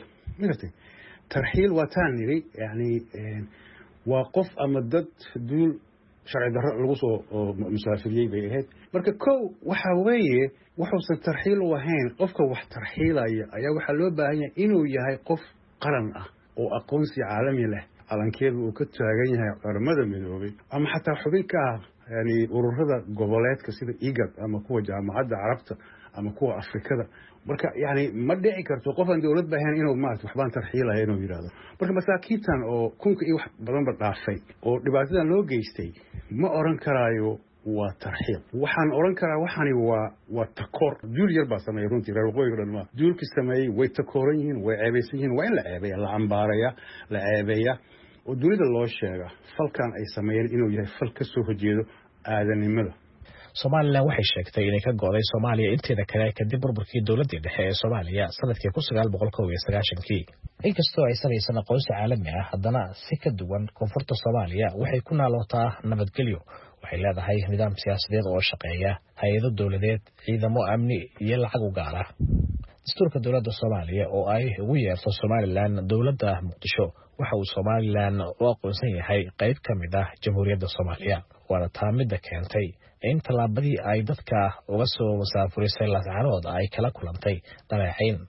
tarxiil waa taan niri yani waa qof ama dad duul sharci darro lagu soo musaafiriyay bay ahayd. marka waxa weeye wuxuusan tarxiil u ahayn qofka wax tarxiilaya ayaa waxaa loo baahan yahay inuu yahay qof qaran ah oo aqoonsi caalami leh, calankeedu uu ka taagan yahay qaramada midoobay ama xataa xubin ka ah yani ururada goboleedka sida IGAD ama kuwa jaamacadda carabta ama kuwa Afrikada. marka yani ma dhici karto qof aan dawlad baahan inuu maartay waxbaan tarxiilaya inuu yiraahdo. marka masaakiintan oo kunka iyo wax badan ba dhaafay oo dhibaatadan loo geystay ma oran karaayo waa tarxiil. waxaan oran karaa waxani waa takoor. duul yar baa sameeyay runtii reer waqooyiga dhan ma duulkii sameeyay way takooran yihiin, way ceebaysan yihiin. waa in la ceebeeya, la cambaaraya, la ceebeeya oo dunida loo sheega falkan ay sameeyeen inuu yahay fal ka soo horjeedo aadanimada. Somaliland waxay sheegtay inay ka go'day Soomaaliya inteeda kale kadib burburkii dawladda dhexe ee Soomaaliya sanadkii 1991. inkastoo aysan haysan aqoonsi caalami ah, haddana si ka duwan koonfurta Soomaaliya waxay ku naalootaa nabadgelyo. waxay leedahay nidaam siyaasadeed oo shaqeeya, hay'ado dawladeed, ciidamo amni iyo lacag u gaar ah. dastuurka dawladda Soomaaliya oo ay ugu yeerto Somaliland dawladda Muqdisho waxa uu Somaliland u aqoonsan yahay qayb ka mid ah Jamhuuriyadda Soomaaliya. waana taa midda keentay in talaabadii ay dadka uga soo wasaafurisay Laascaanood ay kala kulantay dhaleecayn.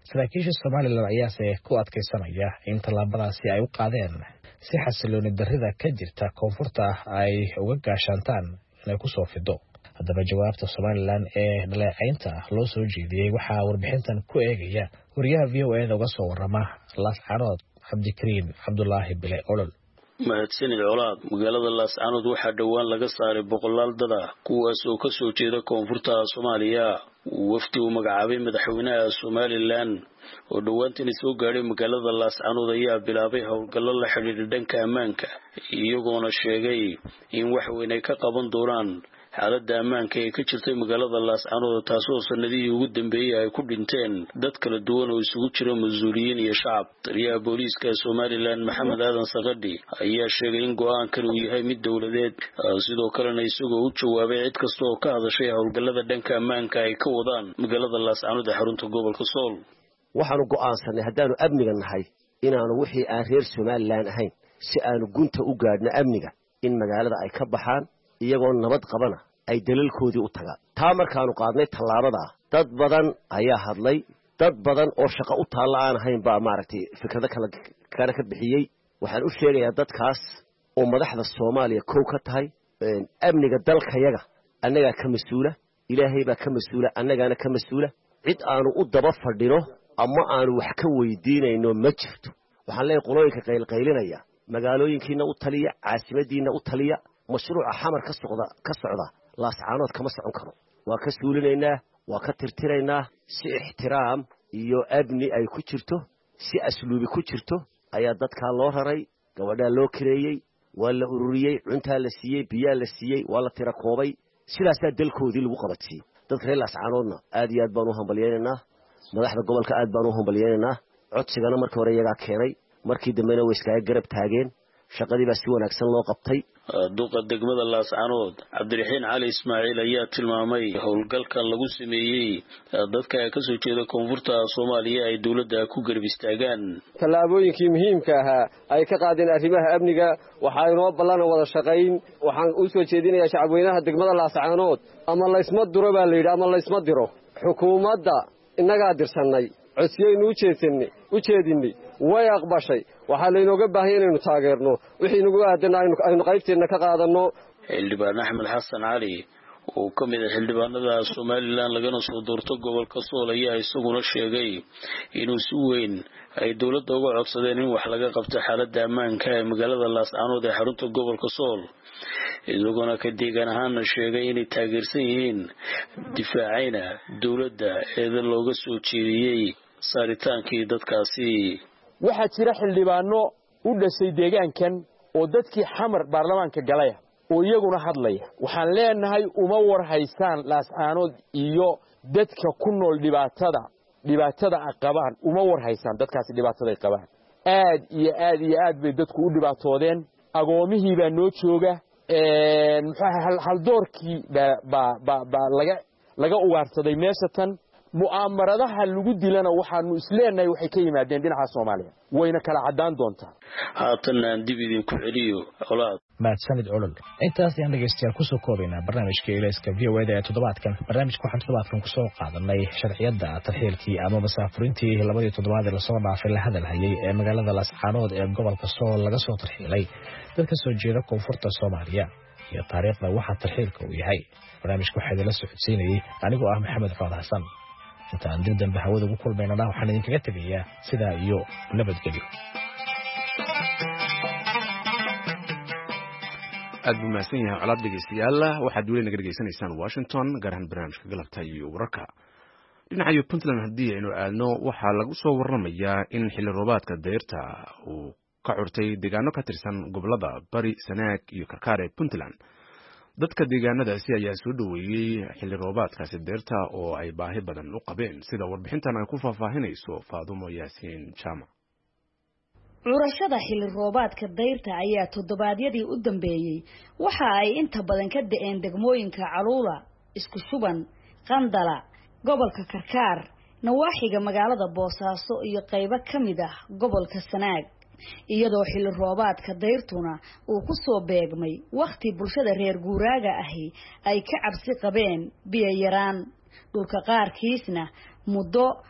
saraakiisha Soomaaliland ayaase ku adkeysanaya in tallaabadaasi ay u qaadeen si xasilooni darrida ka jirta koonfurta ay uga gaashantaan inay ku soo fido. haddaba jawaabta Soomaaliland ee dhaleecaynta loo soo jeediyay waxaa warbixintan ku eegaya wariyaha VOA uga soo warama Laascaanood Cabdikariin Cabdullaahi Bile Olol. mahadsanid colaad magaalada Laascaanood waxaa dhawaan laga saaray boqolaal dad ah kuwaas oo ka soo jeeda koonfurta Soomaaliya. wafdi uu magacaabay madaxweynaha Soomaaliland oo dhawaantii soo gaaray magaalada Laascaanood ayaa bilaabay howlgallo la xiriira dhanka ammaanka iyagoona sheegay in wax weyn ay ka qaban doonaan xaaladda ammaanka ee ka jirtay magaalada Laascaanood taasoo sanadihii ugu dambeeyay ay ku dhinteen dad kala duwan oo isugu jira mas'uuliyiin iyo shacab. taliyaha booliiska Soomaaliland Maxamed Aadan Saqadhi ayaa sheegay in go'aankan uu yahay mid dawladeed sidoo kalena isagoo u jawaabay cid kasta oo ka hadashay howlgallada dhanka ammaanka ay ka wadaan magaalada Laascaanood ee xarunta gobolka Sool. waxaanu go'aansanay haddaanu amniga nahay inaanu wixii aan reer Soomaaliland ahayn si aanu gunta u gaadhno amniga in magaalada ay ka baxaan iyagoo nabad qabana ay dalalkoodii u tagaan. taa markaanu qaadnay tallaabada dad badan ayaa hadlay, dad badan oo shaqo u taalla aan ahayn baa maaragtay fikrado kale ka bixiyay. waxaan u sheegayaa dadkaas oo madaxda Soomaaliya kow ka tahay amniga dalkayaga annaga ka mas'uula, ilaahay baa ka mas'uula, annagana ka mas'uula. cid aanu u daba fadhino ama aanu wax ka weydiinayno ma jirto. waxaan leeyahay qolooyinka qaylqaylinaya magaalooyinkiina u taliya, caasimadiina u taliya, mashruuca xamar ka socda Laascaanood kama socon karo. waa ka suulinaynaa, waa ka tirtiraynaa si ixtiraam iyo abni ay ku jirto, si asluubi ku jirto ayaa dadka loo raray, gabadha loo kireeyay, waa la ururiyay, cuntaa la siiyay, biyaa la siiyay, waa la tira koobay. sidaas dalkoodii lagu qabatay. dadka reer Laascaanoodna aad iyo aad baan u hambalyeeynaa, madaxda gobolka aad baan u hambalyeeynaa. codsigana markii hore iyaga keenay, markii dambena way iskaga garab taageen. shaqadii baa si wanaagsan loo qabtay. duqa degmada Laascaanood Cabdiraxiin Cali Ismaaciil ayaa tilmaamay howlgalkan lagu sameeyay dadka ka soo jeeda koonfurta Soomaaliya ay dawladda ku garab istaagaan. tallaabooyinkii muhiimka ahaa ay ka qaadeen arrimaha amniga waxa ay noo ballan wada shaqayn. waxaan u soo jeedinayaa shacabweynaha degmada Laascaanood ama la isma diro baa la yiraahdaa ama la isma diro. xukuumadda inaga dirsanay codsiyaynu u jeedinay way aqbashay. waxaa laynooga baahan yahay inaynu taageerno wixii nagu aadan aynu qaybteena ka qaadano. xildhibaan Axmed Xasan Cali oo ka mid ah xildhibaanada Soomaaliland lagana soo doorto gobolka Sool ayaa isaguna sheegay inuu si weyn ay dawladda uga codsadeen in wax laga qabto xaaladda ammaanka ee magaalada Laascaanood ee xarunta gobolka Sool. isaguna ka deegaan ahaan sheegay inay taageersan yihiin difaacayna dawladda ee looga soo jeediyay saaritaankii dadkaasi. waxaa jira xildhibaano u dhashay deegaankan oo dadkii xamar baarlamaanka galay oo iyaguna hadlaya. waxaan leenahay uma war haysaan Laascaanood iyo dadka ku nool dhibaatada ay qabaan uma war haysaan. dadkaasi dhibaatada ay qabaan aad bay dadku u dhibaatoodeen. agoomihii baa noo jooga hal doorkii baa laga ugaarsaday meesha tan. mu'aamaradaha lagu dilana waxaanu isleenahay waxay ka yimaadeen dhinaca Soomaaliya wayna kala cadaan doontaa. haatan aan dib idin ku celiyo colaad. mahadsanid Olol. intaas ayaan dhegeystayaal kusoo koobaynaa barnaamijka Ilayska VOA ee toddobaadkan. barnaamijka waxaan toddobaadkan kusoo qaadanay sharciyada tarxiilkii ama masaafurintii 2 toddobaad ee lasoo dhaafay la hadalhayay ee magaalada Laascaanood ee gobolka Sool laga soo tarxiilay dadka soo jeeda koonfurta Soomaaliya iyo taariikhda waxa tarxiilka uu yahay. barnaamijka waxaa idinla socodsiinayay anigoo ah Maxamed Faad Xasan. intaan dib dambe hawada ugu kulmaynana waxaan idinkaga tegayaa sidaa iyo nabadgelyo. aad buu mahadsan yahay colaad dhegeystayaal. waxaad weli naga dhegeysanaysaan Washington gaar ahaan barnaamijka galabta iyo wararka. dhinaca Puntland haddii aynu aadno waxaa lagu soo warramayaa in xilli roobaadka dayrta uu ka curtay deegaano ka tirsan gobolada Bari, Sanaag iyo Karkaar ee Puntland. dadka deegaanadaasi ayaa soo dhaweeyay xilli roobaadkaasi deerta oo ay baahi badan u qabeen sida warbixintan ay ku faahfaahinayso Faadumo Yaasiin Jaamac. curashada xilli roobaadka deerta ayaa toddobaadyadii u dambeeyay waxa ay inta badan ka da'een degmooyinka Caluula, Isku Shuban, Qandala, gobolka Karkaar, nawaaxiga magaalada Boosaaso iyo qaybo kamid ah gobolka Sanaag. iyadoo xilli roobaadka dayrtuna uu ku soo beegmay waqti bulshada reer guuraaga ahi ay ka cabsi qabeen biyo yaraan dhulka qaarkiisna muddo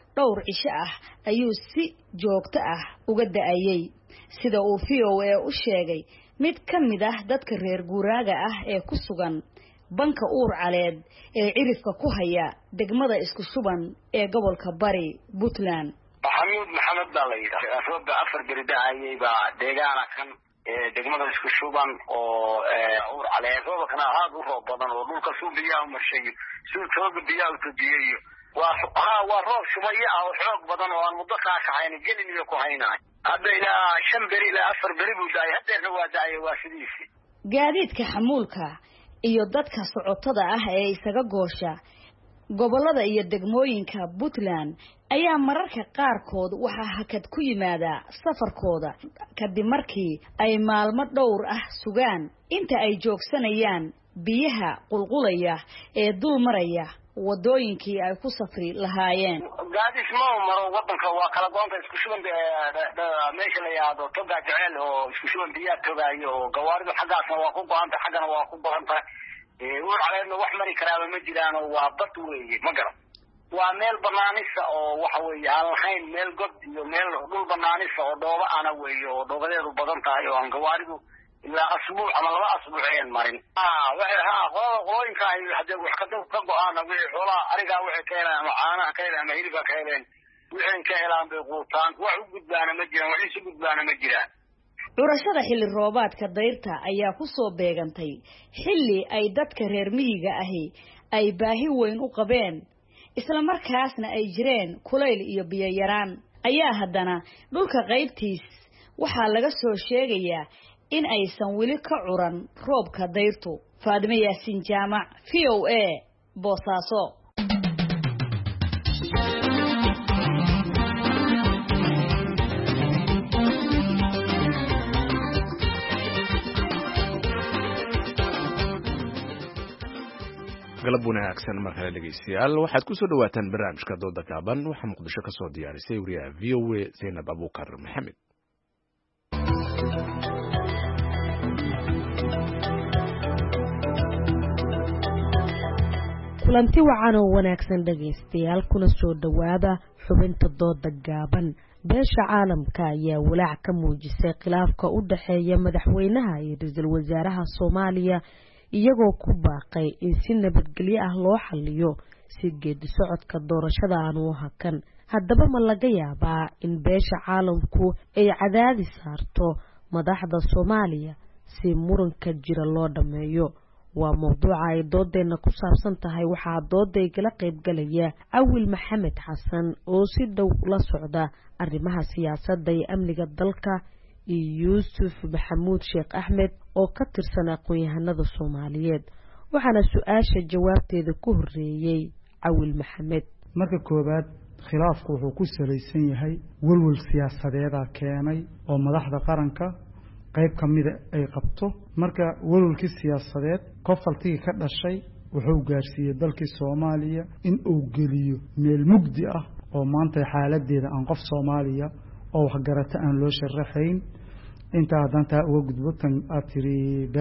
dhowr cisho ah ayuu si joogto ah uga da'ayay sida uu VOA u sheegay mid ka mid ah dadka reer guuraaga ah ee ku sugan banka uur caleed ee cirifka ku haya degmada isku shuban ee gobolka Bari Puntland Maxamuud Maxamed Dalayda rooba afar berdacayay baa deegaana kan degmada isku shuban oo uur caleed rooba kana aad u roob badan oo dhulka Suubiya u marshay soo tooga biyaa u tadiyay waa roob shubaya oo xoog badan oo aan muddo qaashayn gelin iyo ku haynaa hadda ilaa 5 beri ilaa 4 beri buu daay hadda waa daay waa sidiisi gaadiidka xamuulka iyo dadka socotada ah ee isaga goosha gobolada iyo degmooyinka Puntland ayaa mararka qaarkood waxa hakad ku yimaada safarkooda kadib markii ay maalmo dhowr ah sugaan inta ay joogsanayaan biyaha qulqulaya ee dul maraya wadooyinkii ay ku safri lahaayeen gaadis ma maro wadanka waa kala goonta isku shuban meesha la yaado toga jecel oo isku shuban biyaa togayo gawaaridu xagaasna waa ku go'anta xagana waa ku go'anta uur caleedna wax mari karaaba ma jiraan oo waa bad weeye ma garan waa meel banaanisa oo waxa weeye aan lahayn meel god iyo meel dhul banaanisa oo dhooba ana weeye oo dhoobadeedu badan tahay oo aan gawaaridu ilaa asbuuc ama 2 asbuuc ay marin qooyinka ay hadda wax ka go'aana wixii xoolaha ariga wixii ka helaan ama caanaha ka helaan ama hilibka ka helaan wixii ka helaan bay quutaan wax u gudbaana ma jiraan wax isu gudbaana ma jiraan curashada xilli roobaadka dayrta ayaa ku soo beegantay xilli ay dadka reer miyiga ahi ay baahi weyn u qabeen isla markaasna ay jireen kulayl iyo biyo yaraan ayaa haddana dhulka qaybtiis waxaa laga soo sheegayaa in aysan weli ka curan roobka dayrtu Faadime Yaasin Jaamac VOA Boosaaso galab wanaagsan markale dhegeystayaal waxaad ku soo dhawaataan barnaamijka dooda gaaban waxa muqdisho ka soo diyaarisay wariyaha VOA Zainab Abuukar Maxamed kulanti wacan oo wanaagsan dhegeystayaal kuna soo dhawaada xubinta dooda gaaban beesha caalamka ayaa walaac ka muujisay khilaafka u dhaxeeya madaxweynaha iyo ra'iisul wasaaraha Soomaaliya iyagoo ku baaqay in si nabadgelyo ah loo xalliyo si geedi socodka doorashada aanu hakan haddaba ma laga yaabaa in beesha caalamku ay cadaadis saarto madaxda Soomaaliya si muranka jira loo dhameeyo waa mowduuca ay doodeena ku saabsan tahay waxaa dooday kala qayb galaya Awil Maxamed Xasan oo si dhow la socda arrimaha siyaasadda iyo amniga dalka iyo Yuusuf Maxamuud Sheekh Axmed oo ka tirsan aqoon-yahanada Soomaaliyeed waxaana su'aasha jawaabteeda ku horeeyay Awil Maxamed marka koobaad khilaafku wuxuu ku salaysan yahay walwal siyaasadeed keenay oo madaxda qaranka qayb kamida ay qabto marka walwalkii siyaasadeed qofaltii ka dhashay wuxuu gaarsiiyay dalkii Soomaaliya in uu geliyo meel mugdi ah oo maanta xaaladeeda aan qof Soomaaliya oo wax garata aan loo sharaxayn inta hadanta uga gudbatan atiri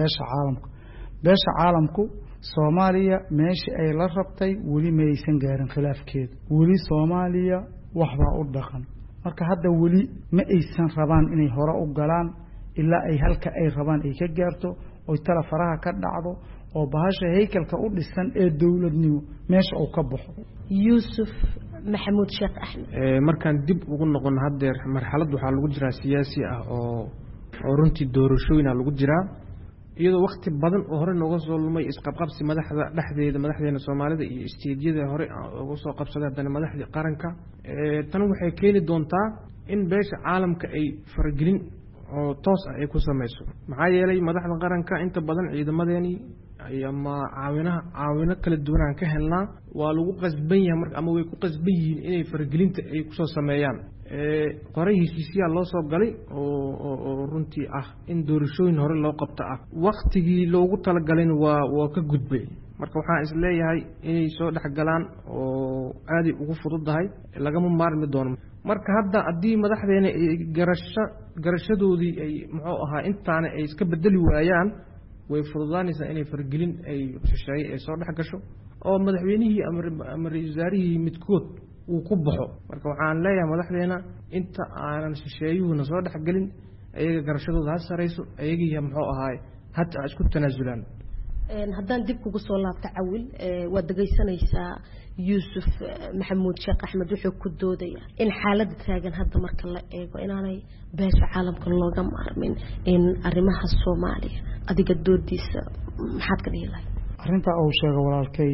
beesha caalamku Soomaaliya meeshii ay la rabtay wali ma aysan gaarin khilaafkeed wali Soomaaliya waxba u dhaqan marka hadda wali ma aysan rabaan inay hore u galaan ilaa ay halka ay rabaan ay ka gaarto oo tala faraha ka dhacdo oo bahasha haykalka u dhisan ee dawladnimo meesha uu ka baxo Yuusuf Maxamuud Sheekh Axmed markaan dib ugu noqon hadeer marxalad waxa lagu jiraa siyaasi ah oo runtii doorashooyin lagu jiraa iyadoo waqti badan oo hore nooga soo lumay isqabqabsi madaxdeena Soomaalida iyo isteediyada hore uga soo qabsaday hadana madaxda qaranka tan waxay keeni doontaa in beesha caalamka ay faragelin oo toos ah ay ku sameeyso maxaa yeelay madaxda qaranka inta badan ciidamadeeni ama caawino kala duwan aan ka helnaa waa lagu qasban yahay marka ama way ku qasban yihiin inay faragelinta ay ku soo sameeyaan qorayhiisiya loo soo galay oo runtii ah in doorashooyin hore loo qabto ah waqtigii loogu talagalay waa ka gudbay marka waxaan is leeyahay inay soo dhaxgalaan oo aad ugu fududahay lagama maarmi doono marka hadda hadii madaxdeena ay garashadoodii ay muxuu ahaa intaana ay iska bedeli waayaan way fududaanaysaa inay fargelin ay shisheeye ay soo dhax gasho oo madaxweynihii ama ra'iisul wasaarihii midkood uu ku baxo marka waxaan leeyahay madaxdeena inta aanan shisheeyuhuna soo dhexgelin ayaga garashadooda ha sarayso ayagiiya muxuu ahaay hata isku tanaasulaan haddaan dib kugu soo laabta Cawil waad dhageysanaysaa Yuusuf Maxamuud Sheekh Axmed wuxuu ku doodaya in xaaladda taagan hadda marka la eego inaanay beesha caalamka looga maarmin in arrimaha Soomaaliya adiga doodiisa maxaad ka dhihi lahayd arrinta uu sheegay walaalkay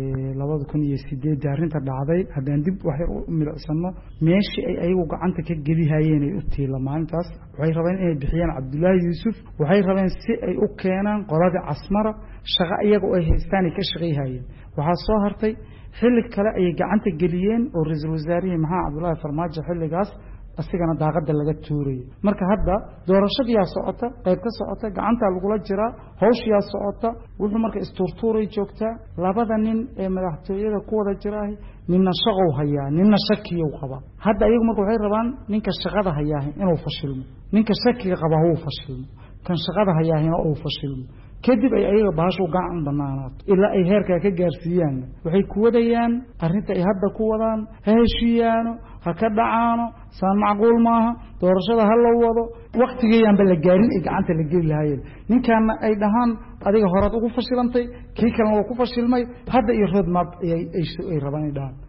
2008 arrinta dhacday haddaan dib waxay u milicsano meeshii ay ayagu gacanta ka gelihayeen ay u tiila maalintaas waxay rabeen inay bixiyaan Cabdullaahi Yuusuf waxay rabeen si ay u keenaan qolada Casmara shaqo iyaga oo ay haystaan ka shaqeeyayeen waxa soo hartay xilli kale ay gacanta geliyeen oo ra'iisul wasaarihi maxaa Cabdullaahi Farmaajo xilligaas asigana daaqada laga tuuray marka hadda doorashadii socota qayb ka socota gacanta lagu la jira hawshiya socota wuxuu marka isturtuuray joogtaa labada nin ee madaxtooyada ku wada jiray ninna shaqo haya ninna shakiyo qaba hadda iyagu marka waxay rabaan ninka shaqada haya inuu fashilmo ninka shakiga qaba uu fashilmo kan shaqada haya inuu fashilmo kadib ay ayaga baasho gacan banaanaad ilaa ay heerka ka gaarsiiyaan waxay ku wadayaan arrinta ay hadda ku wadaan heshiyaano ha ka dhacaano saan macquul maaha doorashada hal loo wado waqtigeeyaan bal la gaarin ay gacanta la geli lahaayeen ninkaana ay dhahaan adiga horaad ugu fashilantay kii kalena waa ku fashilmay hadda iyo roadmap ay rabaan ay dhahaan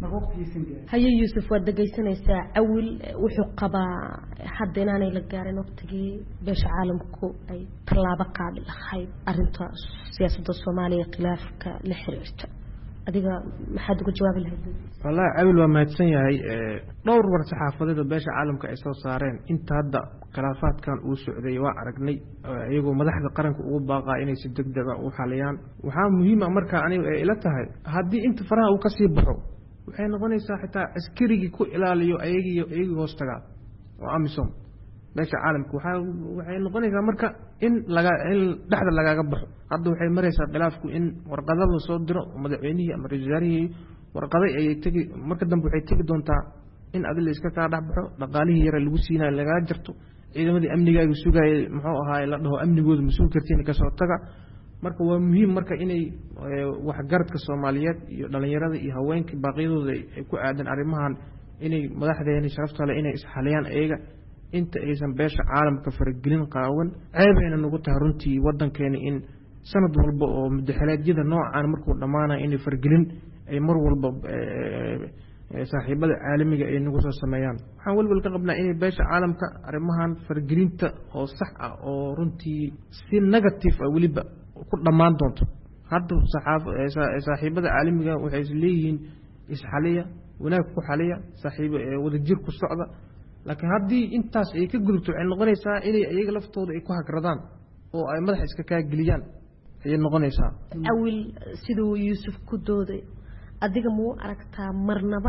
haye Yuusuf waad dhageysanaysaa Cawil wuxuu qabaa hadda inaanay la gaarin waqtigii beesha caalamku ay tallaabo qaadi lahayd arrinta siyaasadda Soomaaliya khilaafka la xiriirta adiga maxaad ugu jawaabi lahayd wallahi Cawil waa mahadsan yahay dhowr war saxaafadeed beesha caalamka ay soo saareen inta hadda khilaafaadkan uu socday waa aragnay iyagoo madaxda qaranka ugu baaqaa inay si degdeg ah u xaliyaan waxaa muhiim ah marka aniga ay ila tahay haddii inta faraha uu ka sii baxo waxay noqonaysaa xitaa askarigi ku ilaaliyo ayagii hoos tagaa oo amisom beesha caalamka waxay noqonaysaa marka in dhexda lagaaga baxo hadda waxay maraysaa khilaafku in warqadada soo diro madaxweynihii ama ra'iisul wasaarihii warqaday ay tagi marka dambe waxay tagi doontaa in adil iska ka dhaxbaxo dhaqaalihii yar lagu siinayo laga jarto ciidamadii amnigaaga sugayay muxuu ahaay la dhaho amnigooda masuul kartiin ka soo taga marka waa muhiim marka inay wax garadka Soomaaliyeed iyo dhalinyarada iyo haweenka baaqyadooda ay ku aadan arrimahan inay madaxdeena sharafta leh inay isxaliyaan ayaga inta aysan beesha caalamka faragelin qaawan ceebayna nagu tahay runtii wadankeena in sanad walba oo madaxweynaha noocan markuu dhamaanayo inay faragelin ay mar walba saaxiibada caalamiga ay nagu soo sameeyaan waxaan walwal ka qabnaa inay beesha caalamka arrimahan faragelinta oo sax ah oo runtii si negative ah waliba ku dhamaan doonto hadda saaxiibada caalamiga waxay leeyihiin isxaliya wanaag ku xaliya saaxiibo wada jir ku socda laakiin haddii intaas ay ka gudubto waxay noqonaysaa inay ayaga laftooda ay ku hagradaan oo ay madax iska kaa geliyaan ayay noqonaysaa Cawil sidoo Yuusuf ku dooday adiga muu aragtaa marnaba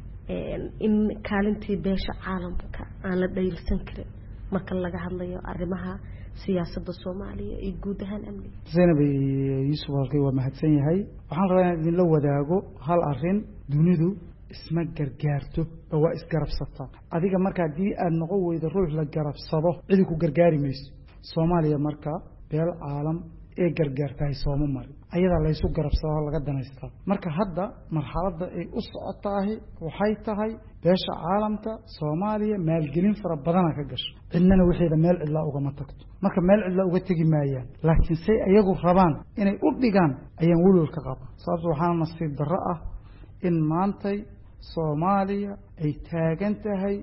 in kaalintii beesha caalamka aan la dhayilsan karin marka laga hadlayo arrimaha siyaasadda Soomaaliya iyo guud ahaan amniga Zainab Yuusuf halkay waa mahadsan yahay waxaan rabaa in idin la wadaago hal arrin dunidu isma gargaarto oo waa isgarabsata adiga marka hadii aad noqon weydo ruux la garabsado cid ku gargaari mayso Soomaaliya marka beel caalam ee gargaartay Soomaaliya ayada la isku garabsado laga danaysta marka hadda marxaladda ay u socotahay waxay tahay beesha caalamka Soomaaliya maalgelin fara badan ka gasho cidna wixii meel cidla uga ma tagto marka meel cidla uga tagi maayaan laakiin say ayagu rabaan inay u dhigaan ayaan walwalka qaba sababtoo waxaan nasiib darro ah in maantay Soomaaliya ay taagan tahay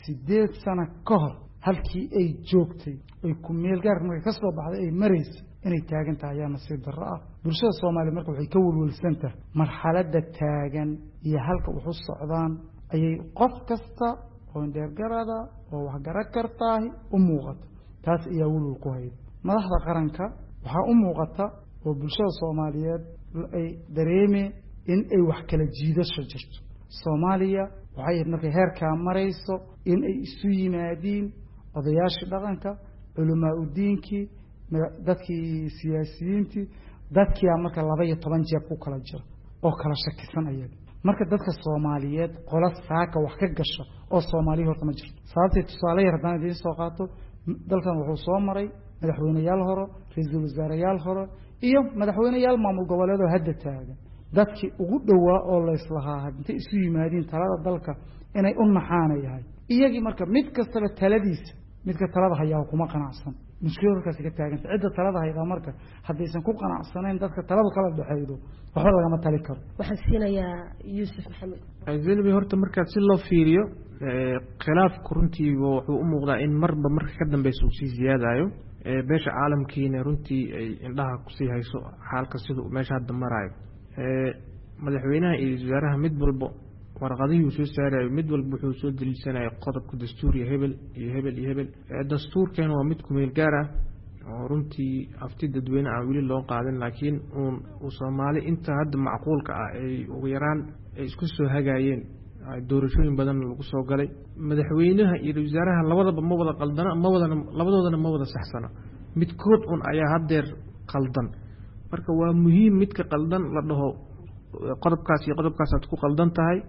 8 sano ka hor halkii ay joogtay ay ku meel gaar markay ka soo baxday ay mareysay inay taagan tahay ayaa nasiib darro ah bulshada Soomaaliya marka waxay ka walwalsantahay marxaladda taagan iyo halka wax u socdaan ayay qof kasta oo indheergarada oo wax garan kartaa u muuqata taas ayaa walwal ku hayay madaxda qaranka waxa u muuqata oo bulshada Soomaaliyeed ay dareemeen in ay wax kala jiidasho jirto Soomaaliya waxay markay heerka marayso in ay isu yimaadiin odayaashii dhaqanka culumaa u diinkii dadkii siyaasiyiintii dadkii marka 12 jeer ku kala jira oo kala shakisan ayaga marka dadka Soomaaliyeed qola saaka wax ka gasho oo Soomaaliya horta ma jirto sababtay tusaale yar hadaan idin soo qaato dalkan wuxuu soo maray madaxweynayaal hore ra'iisul wasaarayaal hore iyo madaxweynayaal maamul goboleed oo hadda taagan dadkii ugu dhowaa oo layslahaa intay isu yimaadiin talada dalka inay u naxaana yahay iyagii marka mid kastaba taladiisa midka talada hayaa kuma qanacsan mushkilad halkaasi ka taaganta cidda talada haydaa marka haddaysan ku qanacsanayn dadka taladu kala dhexaydo waxba lagama tali karo waxaan siinayaa yuusuf maxamed zeynabi horta markaad si loo fiiriyo khilaafku runtii wuxuu u muuqdaa in marba marka ka dambeysa uu sii siyaadayo beesha caalamkiina runtii ay indhaha kusii hayso xaalka siduu meesha hadda maraayo madaxweynaha iyo wasaaraha mid walbo warqadihii uu soo saarayo mid walba wuxuu soo daliishanayo qodobka dastuuriya hebel iyo hebel iyo hebel dastuurkeena waa mid kumeel gaar ah oo runtii afti dadweyne aan weli loo qaadin laakiin uu soomaali inta hadda macquulka ah ay ugu yaraan ay isku soo hagaayeen doorashooyin badan lagu soo galay madaxweynaha iyo wasaaraha labadaba ma wada qaldana labadoodana ma wada saxsana midkood un ayaa haddeer qaldan marka waa muhiim midka qaldan la dhaho qodobkaas iyo qodobkaasaad ku qaldan tahay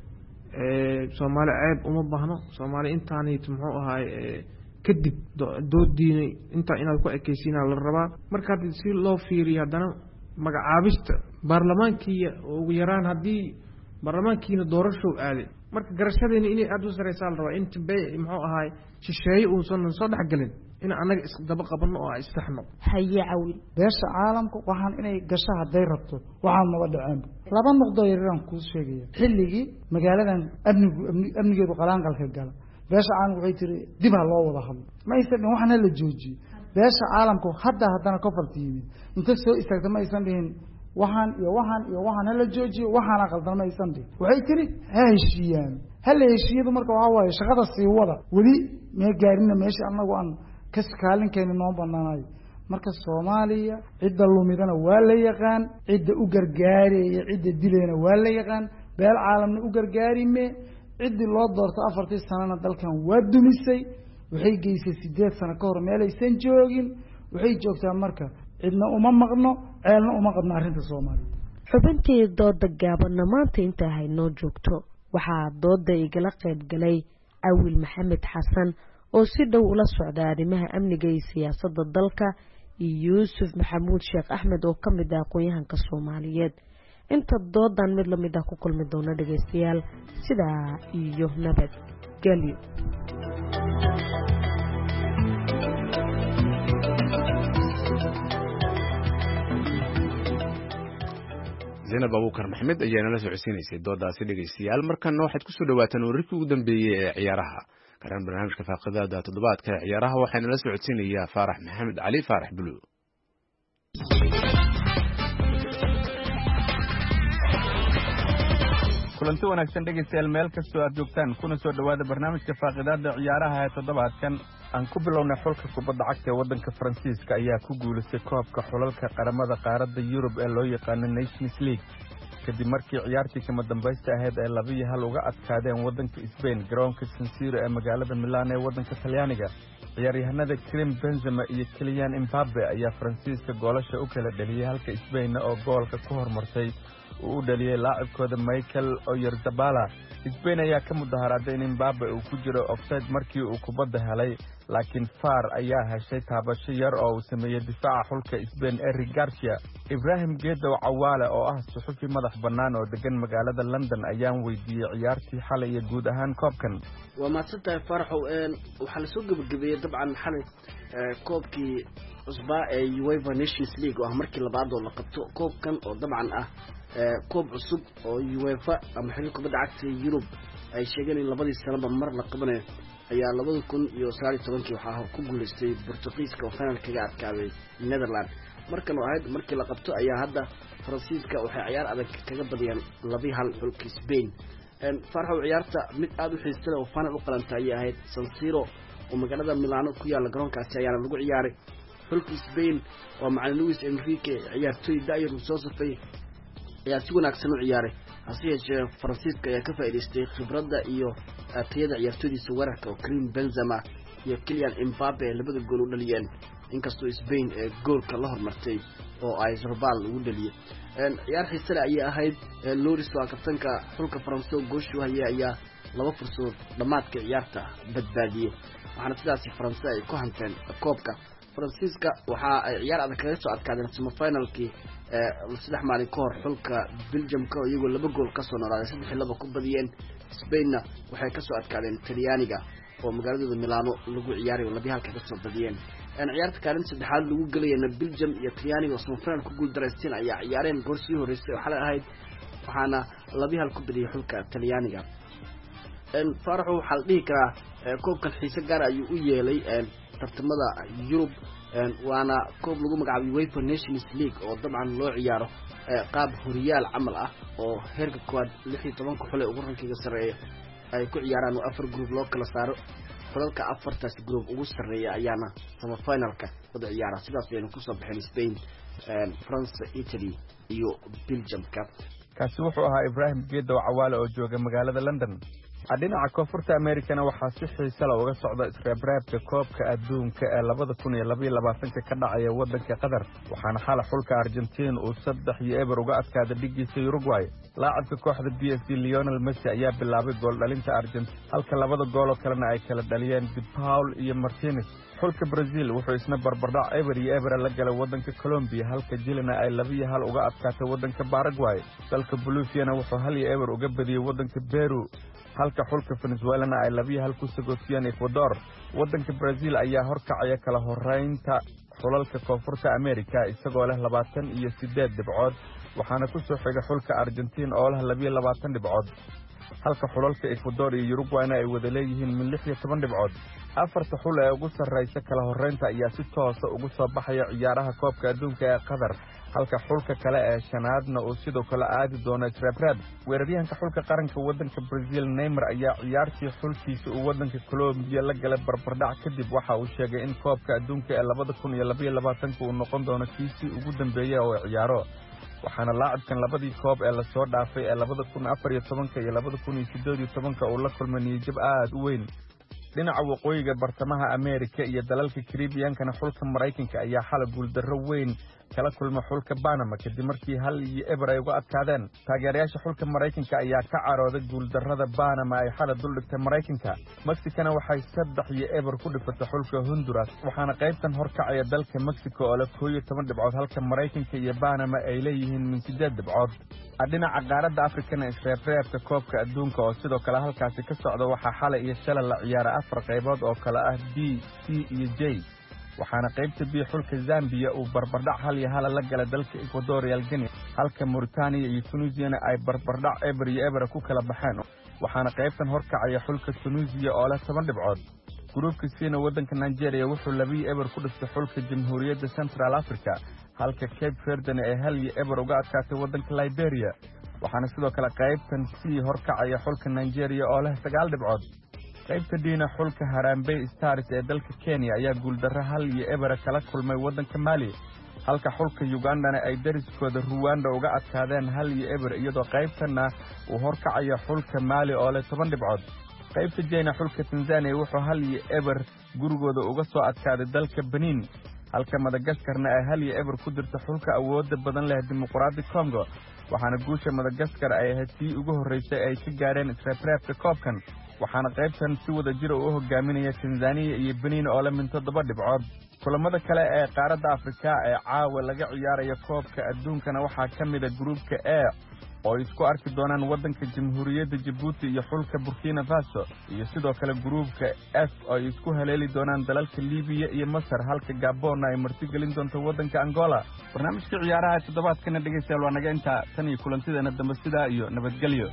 soomaali ceeb uma baahno soomaali intaanit muxuu ahaay kadib doodiina intaa inaad ku ekeysiinaa la rabaa marka haddi si loo fiiriyo haddana magacaabista baarlamaankiiya ugu yaraan haddii baarlamaankiina doorashow aaday marka garashadeena inay aada u sareysaa la rabaa in dambe muxuu ahaay shisheeye uusan soo dhexgelin in annaga isdaba qabano oo issaxno haye cawil beesha caalamku waxaan inay gasho hadday rabto waxaan naba dhaceenba laba noqdoo yaryaraan kuu sheegaya xilligii magaaladan amnigeedu qalaanqalka gala beesha caalamku waxay tiri dib ha loo wada hadlo ma aysan dhihin waxaan hala joojiyo beesha caalamku haddana kofarta yimid inta soo istaagta ma aysan dhihin waxaan iyo waxaan hala joojiyo waxaana qaldan ma aysan dhihin waxay tiri ha heshiiyaan hala heshiiyadu marka waxaa waaye shaqada sii wada weli mee gaarina meesha annagu aan kaskaalinkeeni noo banaanayo marka Soomaaliya cidda lumidana waa la yaqaan cidda u gargaaraya cidda dileena waa la yaqaan beel caalamna u gargaarime ciddi loo doorto 4 sanana dalkan waa dumisay waxay geysay 8 sano ka hor meel aysan joogin waxay joogtaa marka cidna uma maqno ceelna uma qadna arrinta Soomaaliya xubintii dooda gaabanna maanta inta ay noo joogto waxaa dooda igala qayb galay Awil Maxamed Xasan oo si dhow ula socda arrimaha amniga iyo siyaasadda dalka iyo Yuusuf Maxamuud Sheekh Axmed oo ka mid ah aqoonyahanka Soomaaliyeed inta doodan mid la mid ah ku kulmi doona dhageystayaal sidaa iyo nabad gelyo Zainab Abuukar Maxamed ayaa nala socodsiinaysay doodaasi dhageystayaal markana waxaad ku soo dhawaataan wararkii ugu dambeeyay ee ciyaaraha karan barnaamijka faaqadaada toddobaadka ciyaaraha waxaana la socodsiinayaa Faarax Maxamed Cali Faarax Bulu kulanti wanaagsan dhegeystayaal meel kastoo aad joogtaan kuna soo dhawaada barnaamijka faaqadaada ciyaaraha ee toddobaadkan aan ku bilownay xulka kubadda cagta ee waddanka Faransiiska ayaa ku guuleystay koobka xulalka qaramada qaaradda Yurub ee loo yaqaan Nations League kadib markii ciyaartii kama dambaysta ahayd ay 2-1 uga adkaadeen waddanka Spain garoonka San Siro ee magaalada Milan ee waddanka Talyaaniga ciyaaryahanada Karim Benzema iyo Kylian Mbappe ayaa Faransiiska goolasha u kala dhaliyay halka Spain oo goolka ku hormartay uu dhaliyay laacibkooda Michael Oyarzabal Spain ayaa ka mudaharaaday in Mbappe uu ku jiro offside markii uu kubadda helay laakiin VAR ayaa heshay taabasho yar oo uu sameeyay difaaca xulka Spain Eric Garcia Ibrahim Geedow Cawaale oo ah suxufi madax bannaan oo degan magaalada London ayaan weydiiyay ciyaartii xalay iyo guud ahaan koobkan waa maadsantahay Faaraxow waxaa la soo gabagabeeyay dabcan xalay koobkii cusbaa ee UEFA Nations League oo markii labaad oo la qabto koobkan oo dabcan ah koob cusub oo UEFA ama xilka kubadda cagta Yurub ay sheegeen in labadii sanaba mar la qabanayo ayaa 2019 waxaa ku guuleystay Portugiiska oo finalkaga adkaaday Netherlands markan oo ahayd markii la qabto ayaa hadda Faransiiska waxay ciyaar adag kaga badiyeen 2-1 xulka Spain farxo ciyaarta mid aad u xiiso leh oo final u qalantay ay ahayd San Siro oo magaalada Milano ku yaala garoonkaasi ayaa lagu ciyaaray xulka Spain oo macallin Luis Enrique ciyaartoy daayir soo safay ayaa si wanaagsan u ciyaaray hase yeeshee Faransiiska ayaa ka faa'iideystay khibradda iyo tayada ciyaartoydiisa weerarka oo Karim Benzema iyo Kylian Mbappe labada gool u dhaliyeen inkastoo Spain goolka la hormartay oo ay Oyarzabal ugu dhaliyay ciyaar xiiso leh ayay ahayd Loris waa kabtanka xulka Faransiiska gooshu ayaa 2 fursad dhamaadka ciyaarta badbaadiyay waxaana sidaas Faransiiska ay ku hanteen koobka Faransiiska waxa ay ciyaar adag kaga soo adkaadeen semifinalkii saddex maalin ka hor xulka Belgiumka oo iyagoo 2 gool ka soo noolaaday 3-2 ku badiyeen. Spainna waxay ka soo adkaadeen Talyaaniga oo magaalada Milano lagu ciyaaray oo 2-1 ka soo badiyeen. ciyaarta kaalin saddexaad lagu galayna Belgium iyo Talyaaniga oo semifinal ku guul dareysteen ayaa ciyaareen goor sii horeysay waxa la ahayd waxaana 2-1 ku badiyay xulka Talyaaniga. Faraxu waxa la dhihi karaa koobkan xiise gaar ayuu u yeelay tartamada Yurub waana koob lagu magacaabay UEFA Nations League oo dabcan loo ciyaaro qaab horiyaal camal ah oo heerka koowaad 16 xule ugu rankiga sareeya ay ku ciyaaraan 4 group loo kala saaro xulalka 4taas group ugu sareeya ayaana semifinalka wada ciyaara sidaas aynu ku soo baxeen Spain France Italy iyo Belgium kaasi wuxuu ahaa Ibrahim Geedo Cawaale oo jooga magaalada London. dhinaca koonfurta Amerikana waxaa si xiiso leh uga socda isreebreebka koobka adduunka ee 2022 ka dhacaya wadanka Qatar waxaana xal xulka Argentina uu 3-0 uga adkaaday dhigiisa Uruguay. laacibka kooxda PSG Lionel Messi ayaa bilaabay gool dhalinta Argentina halka labada gool oo kalena ay kala dhaliyeen De Paul iyo Martinez. xulka Brazil wuxuu isna barbardhac 0-0 la galay wadanka Colombia halka Chile ay 2-1 uga adkaatay wadanka Paraguay. dalka Bolivia wuxuu 1-0 uga badiyay wadanka Peru halka xulka Venezuela ay 2-1 ku sagootiyeen Ecuador. wadanka Brazil ayaa horkacaya kala horeynta xulalka koonfurta Amerika isagoo leh 28 dhibcood waxaana ku soo xigay xulka Argentina oo leh 22 dhibcood halka xulalka Ecuador iyo Uruguay ay wada leeyihiin 16 dhibcood. afarta xul ee ugu sarreysa kala horeynta ayaa si toos ah ugu soo baxaya ciyaaraha koobka adduunka ee Qatar halka xulka kale ee shanaadna uu sidoo kale aadi doono isreebreeb. weeraryahanka xulka qaranka wadanka Brazil Neymar ayaa ciyaartii xulkiisa uu wadanka Colombia la galay barbardhac kadib waxa uu sheegay in koobka adduunka ee 2022 uu noqon doono kiisii ugu dambeeyay oo ciyaaro waxaana laacibkan labadii koob ee la soo dhaafay ee 2014 iyo 2018 uu la kulmay niyad aad u weyn. dhinaca waqooyiga bartamaha Amerika iyo dalalka Caribbean-kana xulka Mareykanka ayaa xal guul darro weyn kala kulmay xulka Panama kadib markii 1-0 ay uga adkaadeen. taageerayaasha xulka Mareykanka ayaa ka carooday guul darrada Panama ay xal dul dhigtay Mareykanka. Mexicana waxay 3-0 ku dhifatay xulka Honduras waxaana qaybtan horkacaya dalka Mexico oo leh 12 dhibcood halka Mareykanka iyo Panama ay leeyihiin 8 dhibcood. dhinaca qaaradda Afrikana isreebreebka koobka adduunka oo sidoo kale halkaasi ka socda waxaa xalay iyo shalay la ciyaaray 4 qaybood oo kala ah B, C iyo J waxaana qaybta B xulka Zambia uu barbardhac 1-1 la galay dalka Equatorial Guinea halka Mauritania iyo Tunisia ay barbardhac 0-0 ku kala baxeen waxaana qaybtan horkacaya xulka Tunisia oo leh 10 dhibcood. gruubka Cina wadanka Nigeria wuxuu 2-0 ku dhistay xulka Jamhuuriyadda Central Africa halka Cape Verde ay 1-0 uga adkaatay wadanka Liberia waxaana sidoo kale qaybtan C horkacaya xulka Nigeria oo leh 9 dhibcood. qaybta Dina xulka Harambee Stars ee dalka Kenya ayaa guul darro 1-0 kala kulmay wadanka Mali halka xulka Uganda ay dariskooda Rwanda uga adkaadeen 1-0 iyadoo qaybtana uu horkacaya xulka Mali oo leh 10 dhibcood. qaybta Jayna xulka Tanzania wuxuu 1-0 gurigooda uga soo adkaaday dalka Benin halka Madagascarna ay 1-0 ku dirtay xulka awoodda badan leh Dimuqraadiga Congo waxaana guusha Madagascar ay ahayd tii ugu horeysay ay ka gaareen isreebreebka koobkan waxaana qaybtan si wada jir u hogaaminaya Tanzania iyo Benin oo leh 7 dhibcood. kulamada kale ee qaaradda Afrika ee caawa laga ciyaarayo koobka adduunkana waxaa ka mid ah gruupka A oo isku arki doonaan wadanka Jamhuuriyadda Djibouti iyo xulka Burkina Faso iyo sidoo kale gruupka F oo isku haleeli doonaan dalalka Liibiya iyo Masar halka Gabon ay martigelin doonto wadanka Angola. barnaamijka ciyaaraha toddobaadkana dhageystayaal waa naga inta tan iyo kulantideena dambe sidaa iyo nabadgelyo.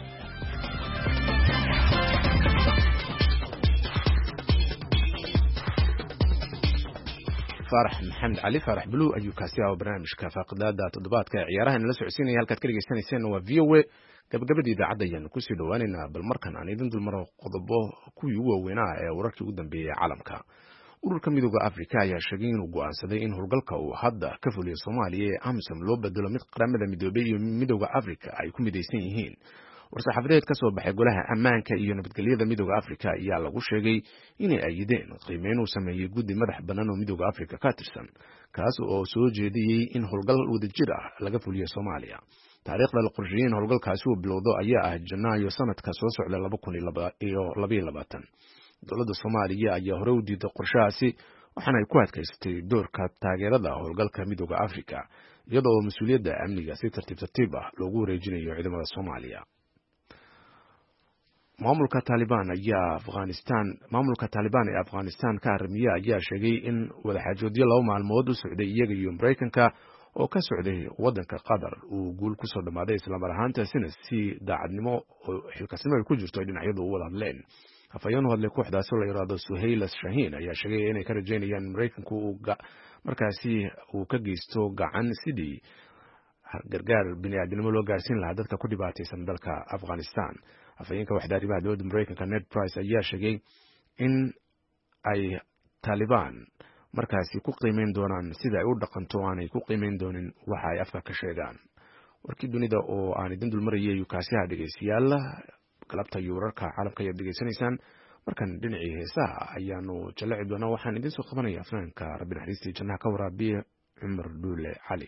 فرح محمد علي فرح بلو أيو كاسيا وبرنامج كفاقداد تضباط كعيارها إن لسه عسيني هالكات كل جسني سنة وفيوة قبل إذا عدا يعني كوسي دواننا بالمركن عن إذن دول مرة قضبه كويوه ويناع وركي قدام بعالمك ururka midowga Afrika ayaa sheegay inuu go'aansaday in howlgalka uu hadda ka fuliyo Soomaaliya AMISOM loo bedelo mid qaramada midoobay iyo midowga Afrika ay ku midaysan yihiin. war-saxaafadeed ka soo baxay golaha ammaanka iyo nabadgelyada midowga Afrika ayaa lagu sheegay inay ayideen qiimeyn uu sameeyay guddi madax bannaan oo midowga Afrika ka tirsan kaas oo soo jeediyay in howlgal wadajir ah laga fuliyo Soomaaliya. taariikhda la qorsheeyay in howlgalkaasi uu bilowdo ayaa ah Janaayo sanadka soo socda 2022. dowladda Soomaaliya ayaa hore u diiday qorshahaasi waxaana ay ku adkaysatay doorka taageerada howlgalka midooda africa iyadoo mas-uuliyadda amniga si tartiib tartiib ah loogu wareejinayo ciidamada soomaaliya. maamulka Taliban ee Afghanistan ka haramiya ayaa sheegay in wadaxaajoodyo 2 maalmood u socday iyaga iyo Mareykanka oo ka socday wadanka Qatar uu guul ku soo dhamaaday isla mar ahaantaasina si daacadnimo oo xilkasnimo ay ku jirto dhinacyadu u wada hadleen. afayeen u hadlay kooxdaas oo la yiraahdo Suhail Shahin ayaa sheegay inay ka rajaynayaan Mareykanku markaasi uu ka geysto gacan sidii gargaar bini'aadanimo loo gaarsiin lahaa dadka ku dhibaataysan dalka Afghanistan. afayeenka waxda arrimaha dowladda Mareykanka Ned Price ayaa sheegay in ay Taliban markaasi ku qiimeyn doonaan sida ay u dhaqanto aanay ku qiimeyn doonin waxa ay afka ka sheegaan. warkii dunida oo aan idin dulmarayay kaasiha dhageystayaal galabta iyo wararka caalamka ayaa dhageysanaysaan. markan dhinacii heesaha ayaanu jalleci doonaa. waxaan idin soo qabanayaa fanaanka Rabbi naxariistii jannaha ka waraabiye Cumar Dhuule Cali.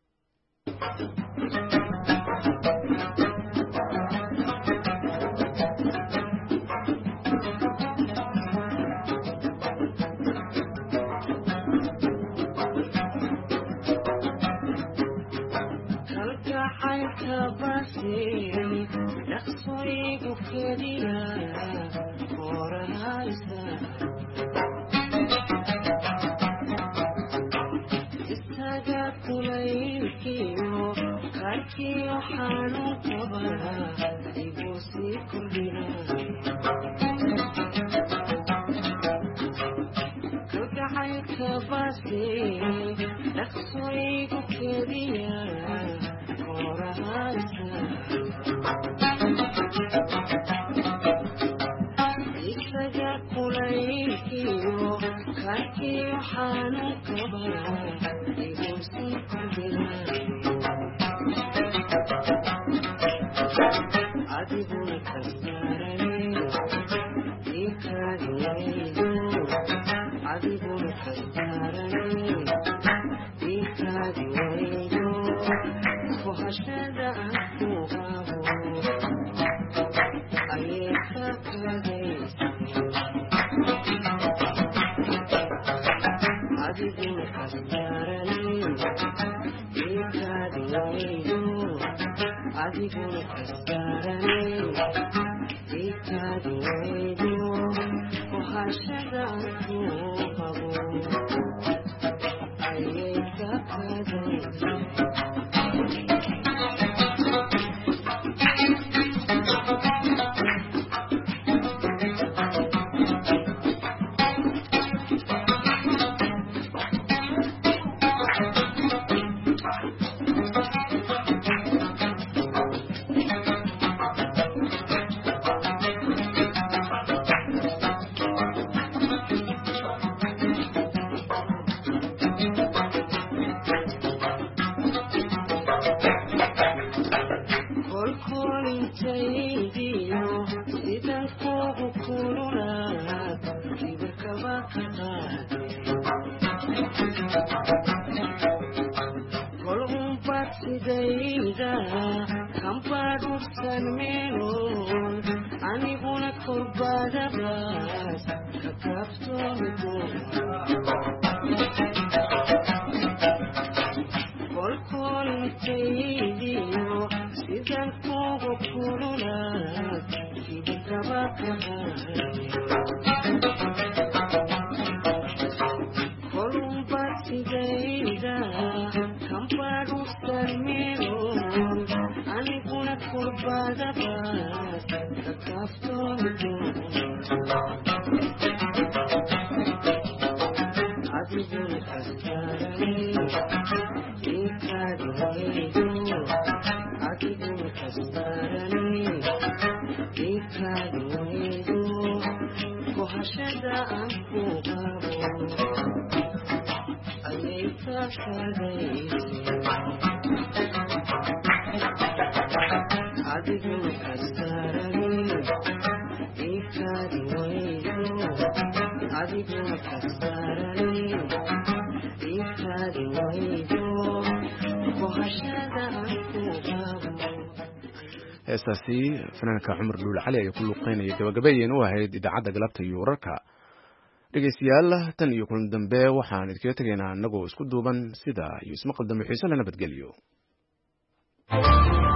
heestaasi fanaanka Cumar Dhuule Cali ayaa ku luqeynaya gabagabeeyeen u ahayd idaacadda galabta iyo wararka dhegeystayaal tan iyo kulan dambe waxaan idinkaga tegaynaa annagoo isku duuban sida iyo ismaqal dambe xiiso la nabadgelyo